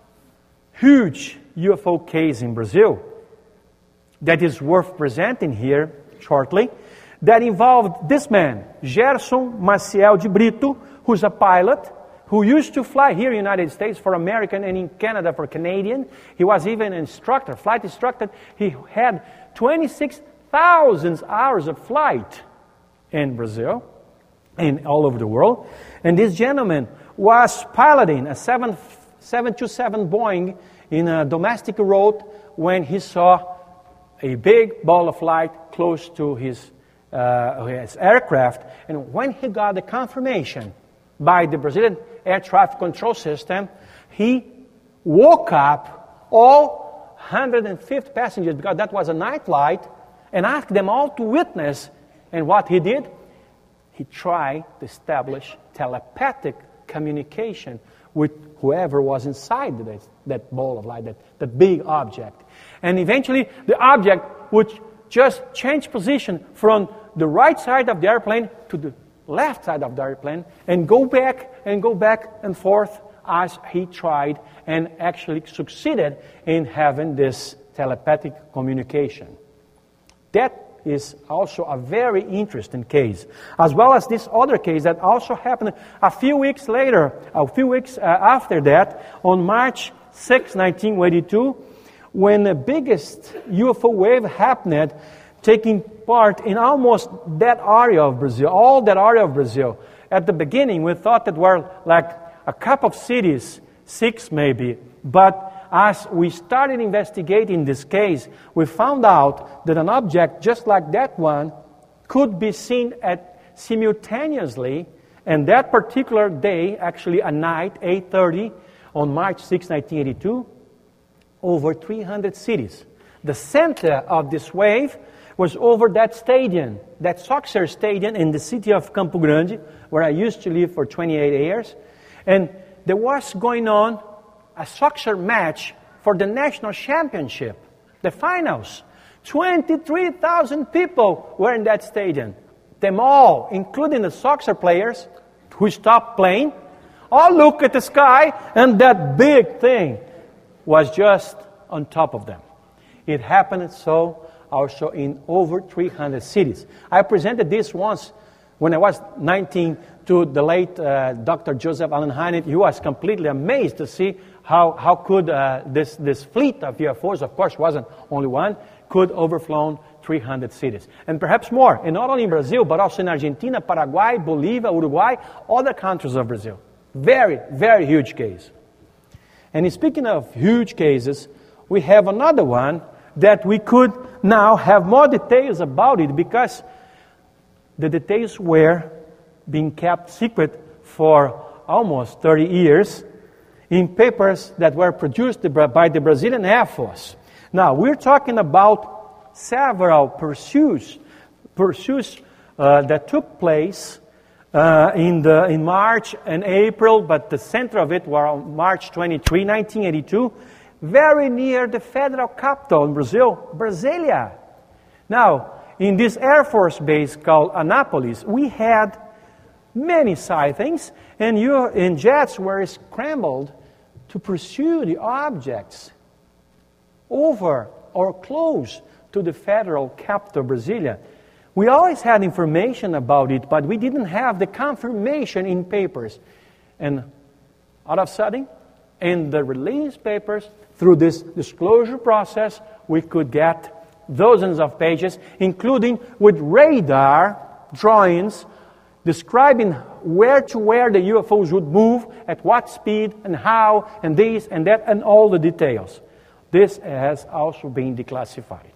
huge U F O case in Brazil that is worth presenting here shortly, that involved this man, Gerson Maciel de Brito, who's a pilot, who used to fly here in the United States for American and in Canada for Canadian. He was even an instructor, flight instructor. He had twenty-six thousand hours of flight in Brazil and all over the world. And this gentleman was piloting a seven twenty-seven Boeing in a domestic road when he saw a big ball of light close to his, uh, his aircraft. And when he got the confirmation by the Brazilian air traffic control system, he woke up all one hundred fifty passengers, because that was a night flight, and asked them all to witness. And what he did, he tried to establish telepathic communication with whoever was inside that, that ball of light, that, that big object. And eventually, the object would just change position from the right side of the airplane to the left side of the airplane, and go back and go back and forth as he tried, and actually succeeded in having this telepathic communication. That is also a very interesting case, as well as this other case that also happened a few weeks later, a few weeks uh, after that, on March sixth, nineteen eighty-two, when the biggest U F O wave happened, taking part in almost that area of Brazil, all that area of Brazil. At the beginning, we thought that were like a couple of cities, six maybe, but as we started investigating this case, we found out that an object just like that one could be seen at simultaneously And that particular day, actually a night, eight thirty, on March sixth, nineteen eighty-two, over three hundred cities. The center of this wave was over that stadium, that soccer stadium in the city of Campo Grande, where I used to live for twenty-eight years. And there was going on a soccer match for the national championship, the finals. twenty-three thousand people were in that stadium. Them all, including the soccer players who stopped playing, all look at the sky, and that big thing was just on top of them. It happened so also in over three hundred cities. I presented this once when I was nineteen to the late uh, Doctor Joseph Allen Hynek. He was completely amazed to see how, how could uh, this, this fleet of U F Os, of course wasn't only one, could overflown three hundred cities. And perhaps more, and not only in Brazil, but also in Argentina, Paraguay, Bolivia, Uruguay, other countries of Brazil. Very, very huge case. And speaking of huge cases, we have another one that we could now have more details about it, because the details were being kept secret for almost thirty years in papers that were produced by the Brazilian Air Force. Now, we're talking about several pursuits, pursuits uh, that took place uh, in, the, in March and April, but the center of it was on March twenty-third, nineteen eighty-two, very near the federal capital in Brazil, Brasilia. Now, in this Air Force base called Anápolis, we had many sightings, and, you, and jets were scrambled to pursue the objects over or close to the federal capital, Brasilia. We always had information about it, but we didn't have the confirmation in papers. And all of a sudden, in the release papers, through this disclosure process, we could get dozens of pages, including with radar drawings describing where to where the U F Os would move, at what speed, and how, and this and that, and all the details. This has also been declassified.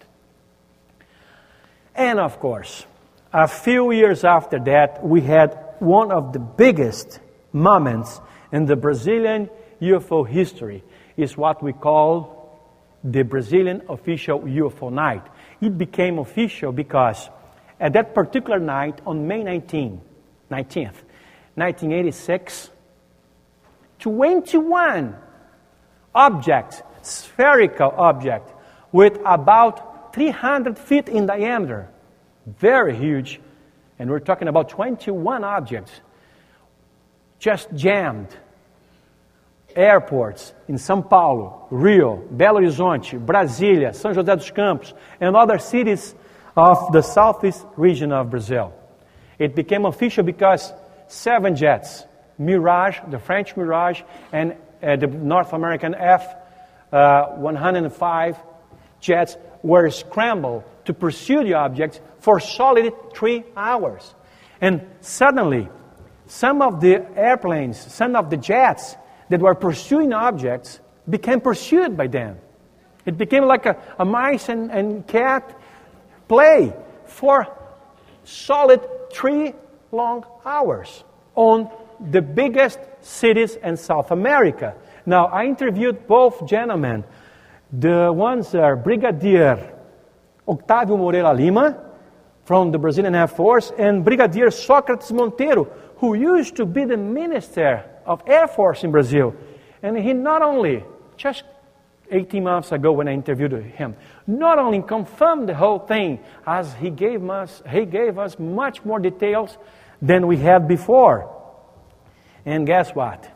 And of course, a few years after that, we had one of the biggest moments in the Brazilian U F O history, is what we call the Brazilian official U F O night. It became official because at that particular night, on May nineteenth, nineteen eighty-six, twenty-one objects, spherical objects, with about three hundred feet in diameter, very huge, and we're talking about twenty-one objects, just jammed airports in São Paulo, Rio, Belo Horizonte, Brasília, São José dos Campos, and other cities of the southeast region of Brazil. It became official because seven jets, Mirage, the French Mirage, and uh, the North American F one hundred five jets were scrambled to pursue the objects for solid three hours. And suddenly, some of the airplanes, some of the jets that were pursuing objects became pursued by them. It became like a, a mice and, and cat play for solid three long hours on the biggest cities in South America. Now, I interviewed both gentlemen. The ones are Brigadier Octávio Moreira Lima from the Brazilian Air Force, and Brigadier Sócrates Monteiro, who used to be the Minister of Air Force in Brazil. And he not only, just eighteen months ago when I interviewed him, not only confirmed the whole thing, as he gave us, he gave us much more details than we had before. And guess what?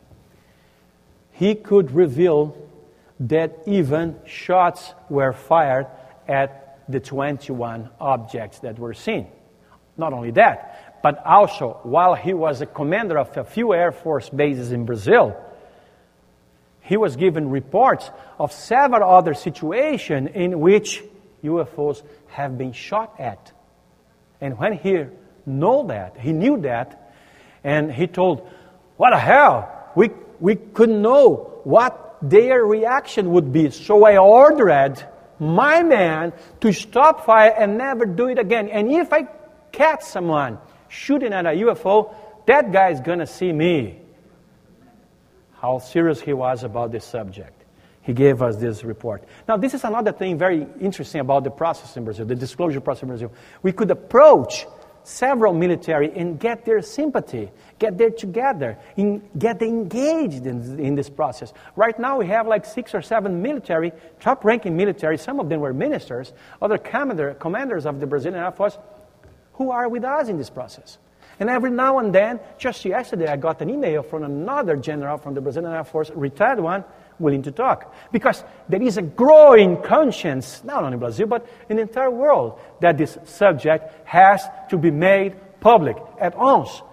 He could reveal that even shots were fired at the twenty-one objects that were seen. Not only that, but also while he was a commander of a few Air Force bases in Brazil, he was given reports of several other situations in which U F Os have been shot at. And when he knew that, he knew that, and he told, what the hell? We, we couldn't know what their reaction would be. So I ordered my man to stop fire and never do it again. And if I catch someone shooting at a U F O, that guy is going to see me. How serious he was about this subject. He gave us this report. Now, this is another thing very interesting about the process in Brazil, the disclosure process in Brazil. We could approach several military and get their sympathy, get there together, in, get engaged in, in this process. Right now, we have like six or seven military, top-ranking military, some of them were ministers, other commander, commanders of the Brazilian Air Force, who are with us in this process. And every now and then, just yesterday, I got an email from another general from the Brazilian Air Force, retired one, willing to talk. Because there is a growing conscience, not only in Brazil, but in the entire world, that this subject has to be made public at once.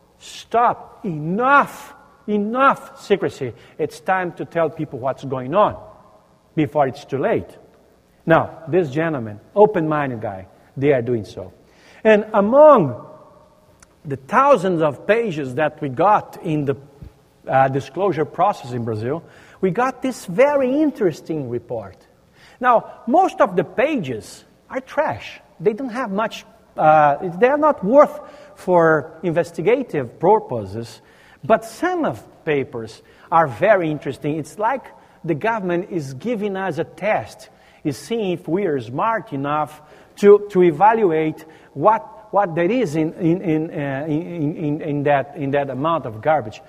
Stop. Enough. Enough secrecy. It's time to tell people what's going on before it's too late. Now, this gentleman, open-minded guy, they are doing so. And among the thousands of pages that we got in the uh, disclosure process in Brazil, we got this very interesting report. Now, most of the pages are trash. They don't have much, uh, they're not worth for investigative purposes, but some of papers are very interesting. It's like the government is giving us a test, is seeing if we are smart enough to, to evaluate what what there is in in in, uh, in in in that in that amount of garbage.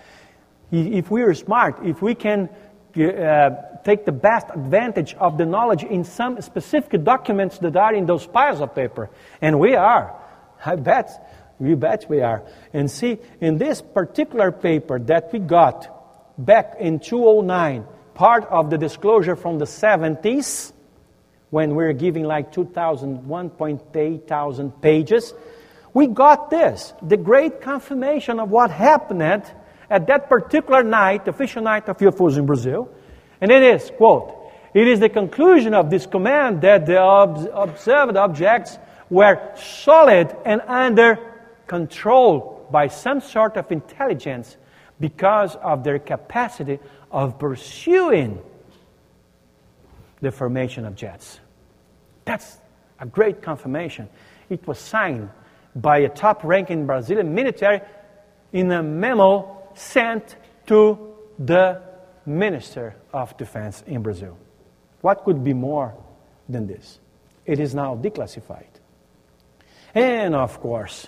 If we are smart, if we can uh, take the best advantage of the knowledge in some specific documents that are in those piles of paper, and we are, I bet, we bet we are. And see, in this particular paper that we got back in two thousand nine, part of the disclosure from the seventies, when we're giving like two thousand, one point eight thousand pages, we got this, the great confirmation of what happened at that particular night, the official night of U F Os in Brazil. And it is, quote, it is the conclusion of this command that the ob- observed objects were solid and under control by some sort of intelligence because of their capacity of pursuing the formation of jets. That's a great confirmation. It was signed by a top-ranking Brazilian military in a memo sent to the Minister of Defense in Brazil. What could be more than this? It is now declassified. And of course,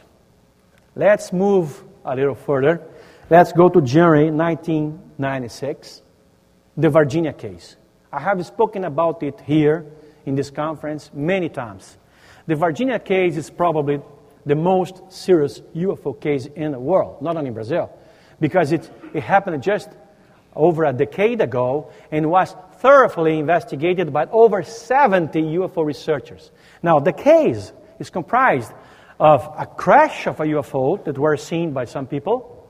let's move a little further. Let's go to January nineteen ninety-six, the Virginia case. I have spoken about it here in this conference many times. The Virginia case is probably the most serious U F O case in the world, not only in Brazil, because it, it happened just over a decade ago and was thoroughly investigated by over seventy U F O researchers. Now, the case is comprised of a crash of a U F O that were seen by some people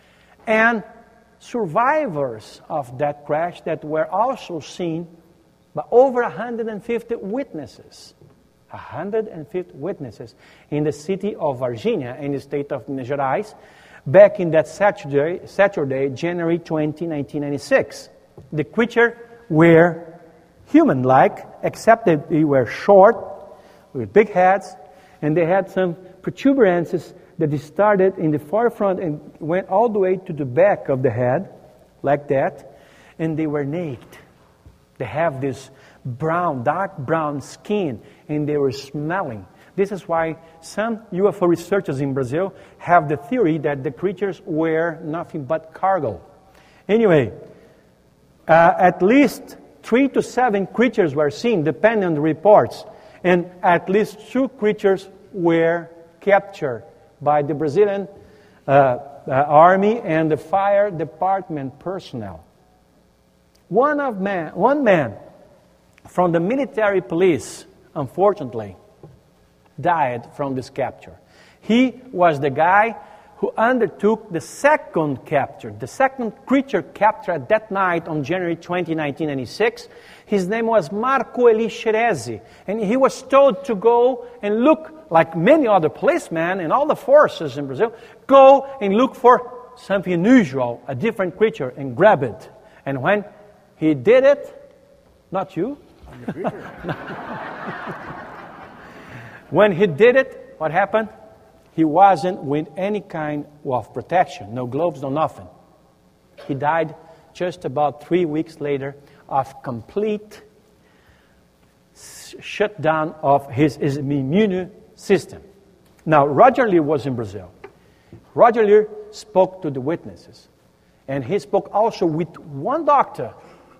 and survivors of that crash that were also seen by over one hundred fifty witnesses. one hundred fifty witnesses in the city of Virginia, in the state of Minas Gerais, back in that Saturday, Saturday, January twentieth, nineteen ninety-six. The creatures were human-like, except that they were short, with big heads, and they had some protuberances that started in the forefront and went all the way to the back of the head, like that, and they were naked. They have this brown, dark brown skin, and they were smelling. This is why some U F O researchers in Brazil have the theory that the creatures were nothing but cargo. Anyway, uh, at least three to seven creatures were seen, depending on the reports, and at least two creatures were captured by the Brazilian uh, uh, army and the fire department personnel. One of man, one man from the military police, unfortunately, died from this capture. He was the guy who undertook the second capture, the second creature capture at that night on January twentieth, nineteen ninety-six. His name was Marco Eli Scherezi, and he was told to go and look, like many other policemen and all the forces in Brazil, go and look for something unusual, a different creature, and grab it. And when he did it, not you, when he did it, what happened? he wasn't with any kind of protection, no gloves, no nothing. He died just about three weeks later of complete shutdown of his, his immune system. Now, Roger Leir was in Brazil. Roger Leir spoke to the witnesses. And he spoke also with one doctor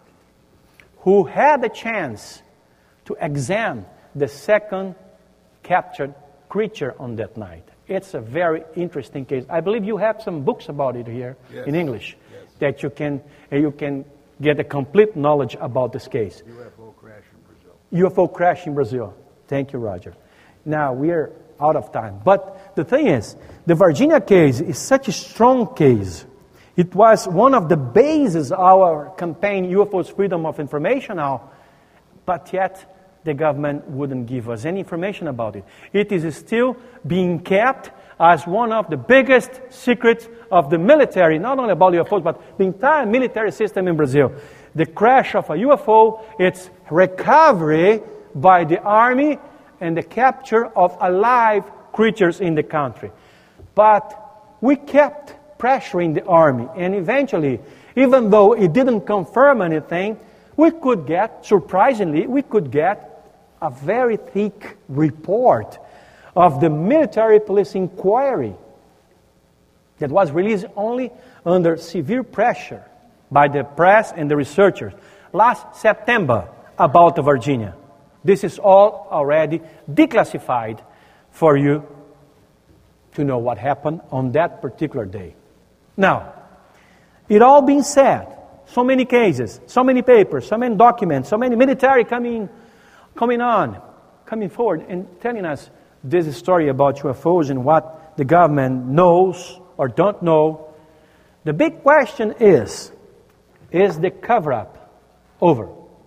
who had the chance to examine the second captured creature on that night. It's a very interesting case. I believe you have some books about it here yes. in English yes. that you can uh, you can get a complete knowledge about this case. U F O crash in Brazil. U F O crash in Brazil. Thank you, Roger. Now, we are out of time. But the thing is, the Virginia case is such a strong case. It was one of the bases of our campaign, U F Os Freedom of Information Now, but yet the government wouldn't give us any information about it. It is still being kept as one of the biggest secrets of the military, not only about U F Os, but the entire military system in Brazil. The crash of a U F O, its recovery by the army, and the capture of alive creatures in the country. But we kept pressuring the army, and eventually, even though it didn't confirm anything, we could get, surprisingly, we could get a very thick report of the military police inquiry that was released only under severe pressure by the press and the researchers last September about Virginia. This is all already declassified for you to know what happened on that particular day. Now, it all being said, so many cases, so many papers, so many documents, so many military coming coming on, coming forward and telling us this story about U F Os and what the government knows or don't know. The big question is, is the cover-up over?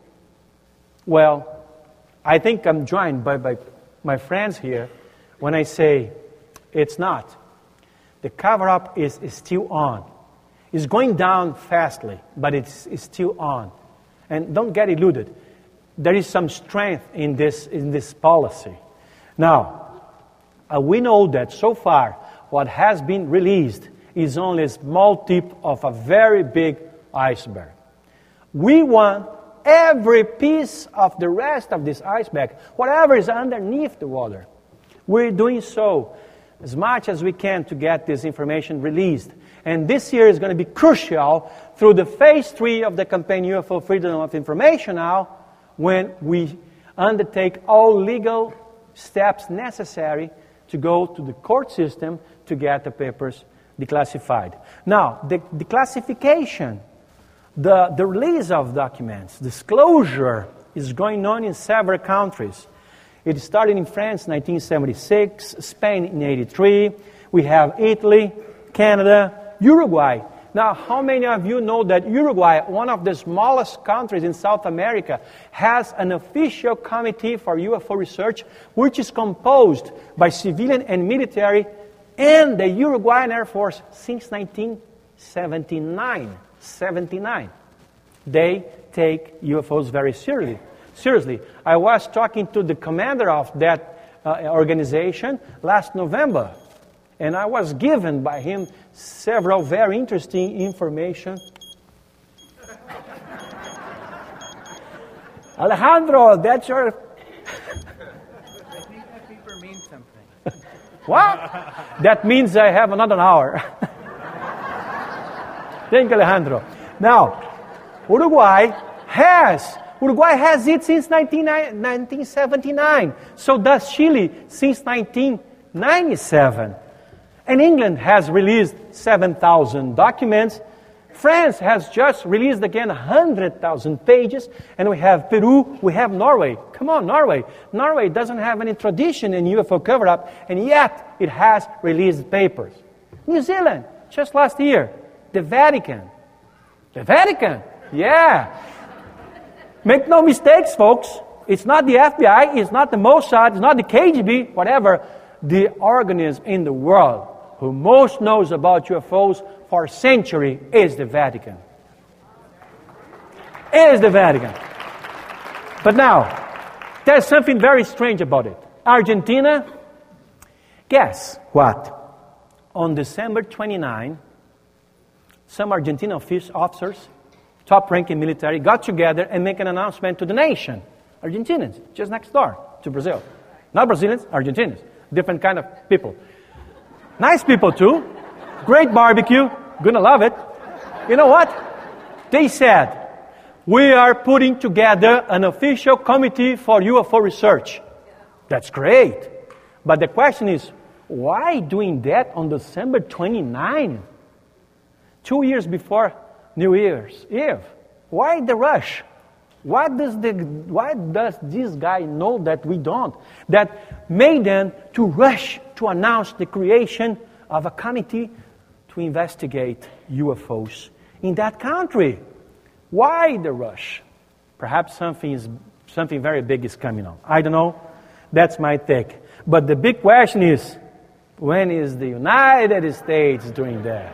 Well, I think I'm joined by, by my friends here when I say it's not. The cover-up is, is still on. It's going down fastly, but it's, it's still on. And don't get eluded. There is some strength in this, in this policy. Now, uh, we know that so far what has been released is only a small tip of a very big iceberg. We want every piece of the rest of this iceberg, whatever is underneath the water. We're doing so as much as we can to get this information released. And this year is going to be crucial through the phase three of the campaign U F O Freedom of Information Now, when we undertake all legal steps necessary to go to the court system to get the papers declassified. Now, the declassification, the, the release of documents, disclosure is going on in several countries. It started in France in nineteen seventy-six, Spain in eighty-three, we have Italy, Canada, Uruguay. Now, how many of you know that Uruguay, one of the smallest countries in South America, has an official committee for U F O research, which is composed by civilian and military and the Uruguayan Air Force since nineteen seventy-nine. seventy-nine. They take U F Os very seriously. Seriously, I was talking to the commander of that uh, organization last November, and I was given by him several very interesting information. Alejandro, that's your... I think that paper means something. What? That means I have another hour. Thank you, Alejandro. Now, Uruguay has... Uruguay has it since nineteen seventy-nine. So does Chile since nineteen ninety-seven. And England has released seven thousand documents. France has just released again one hundred thousand pages. And we have Peru, we have Norway. Come on, Norway. Norway doesn't have any tradition in U F O cover-up, and yet it has released papers. New Zealand, just last year. The Vatican. The Vatican, yeah. Make no mistakes, folks. It's not the F B I, it's not the Mossad, it's not the K G B, whatever. The organism in the world who most knows about U F Os for a century is the Vatican. Is the Vatican. But now, there's something very strange about it. Argentina Guess what? On December twenty-ninth, some Argentine officers, top-ranking military, got together and make an announcement to the nation. Argentinians, just next door to Brazil. Not Brazilians, Argentinians. Different kind of people. Nice people too. Great barbecue. Gonna love it. You know what? They said, we are putting together an official committee for U F O research. That's great. But the question is, why doing that on December twenty-ninth? Two years before New Year's Eve. Why the rush? Why does, the, why does this guy know that we don't? That made them to rush to announce the creation of a committee to investigate U F Os in that country. Why the rush? Perhaps something is something very big is coming on. I don't know. That's my take. But the big question is, when is the United States doing that?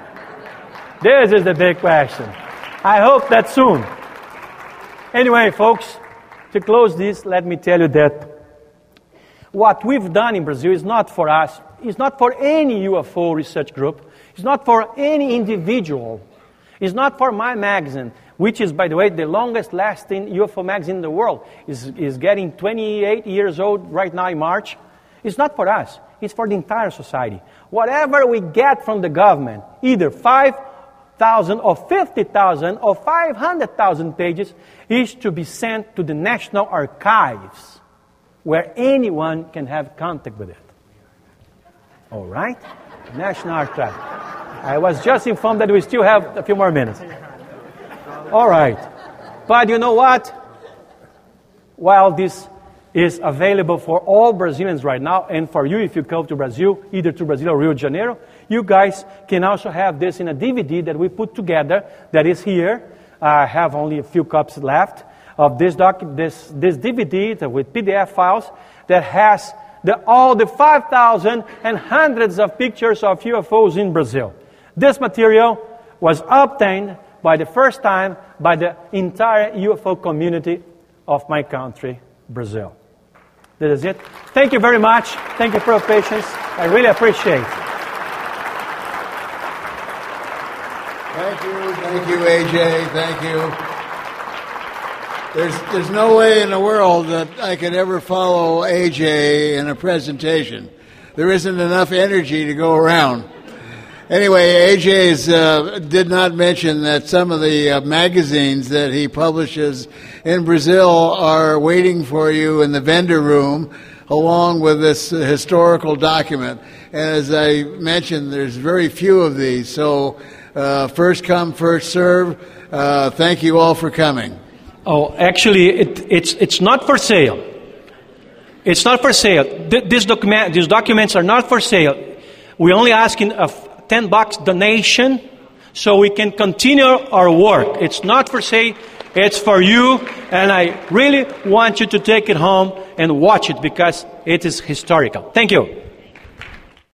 This is the big question. I hope that soon. Anyway, folks, to close this, let me tell you that what we've done in Brazil is not for us. It's not for any U F O research group. It's not for any individual. It's not for my magazine, which is, by the way, the longest-lasting U F O magazine in the world. Is is getting twenty-eight years old right now in March. It's not for us. It's for the entire society. Whatever we get from the government, either five thousand or fifty thousand or five hundred thousand pages, is to be sent to the National Archives, where anyone can have contact with it. All right? National Archives. I was just informed that we still have a few more minutes. All right. But you know what? While this is available for all Brazilians right now, and for you if you come to Brazil, either to Brazil or Rio de Janeiro, you guys can also have this in a D V D that we put together that is here. I have only a few copies left of this, doc, this, this D V D with P D F files that has the, all the five thousand and hundreds of pictures of U F Os in Brazil. This material was obtained by the first time by the entire U F O community of my country, Brazil. This is it. Thank you very much. Thank you for your patience. I really appreciate it. Thank you. Thank you, A J. Thank you. There's, there's no way in the world that I could ever follow A J in a presentation. There isn't enough energy to go around. Anyway, A J's uh, did not mention that some of the uh, magazines that he publishes in Brazil are waiting for you in the vendor room, along with this uh, historical document. And as I mentioned, there's very few of these. So uh, first come, first serve. Uh, thank you all for coming. Oh, actually, it, it's it's not for sale. It's not for sale. Th- this document, these documents are not for sale. We're only asking a ten bucks donation so we can continue our work. It's not for sale, it's for you, and I really want you to take it home and watch it because it is historical. Thank you.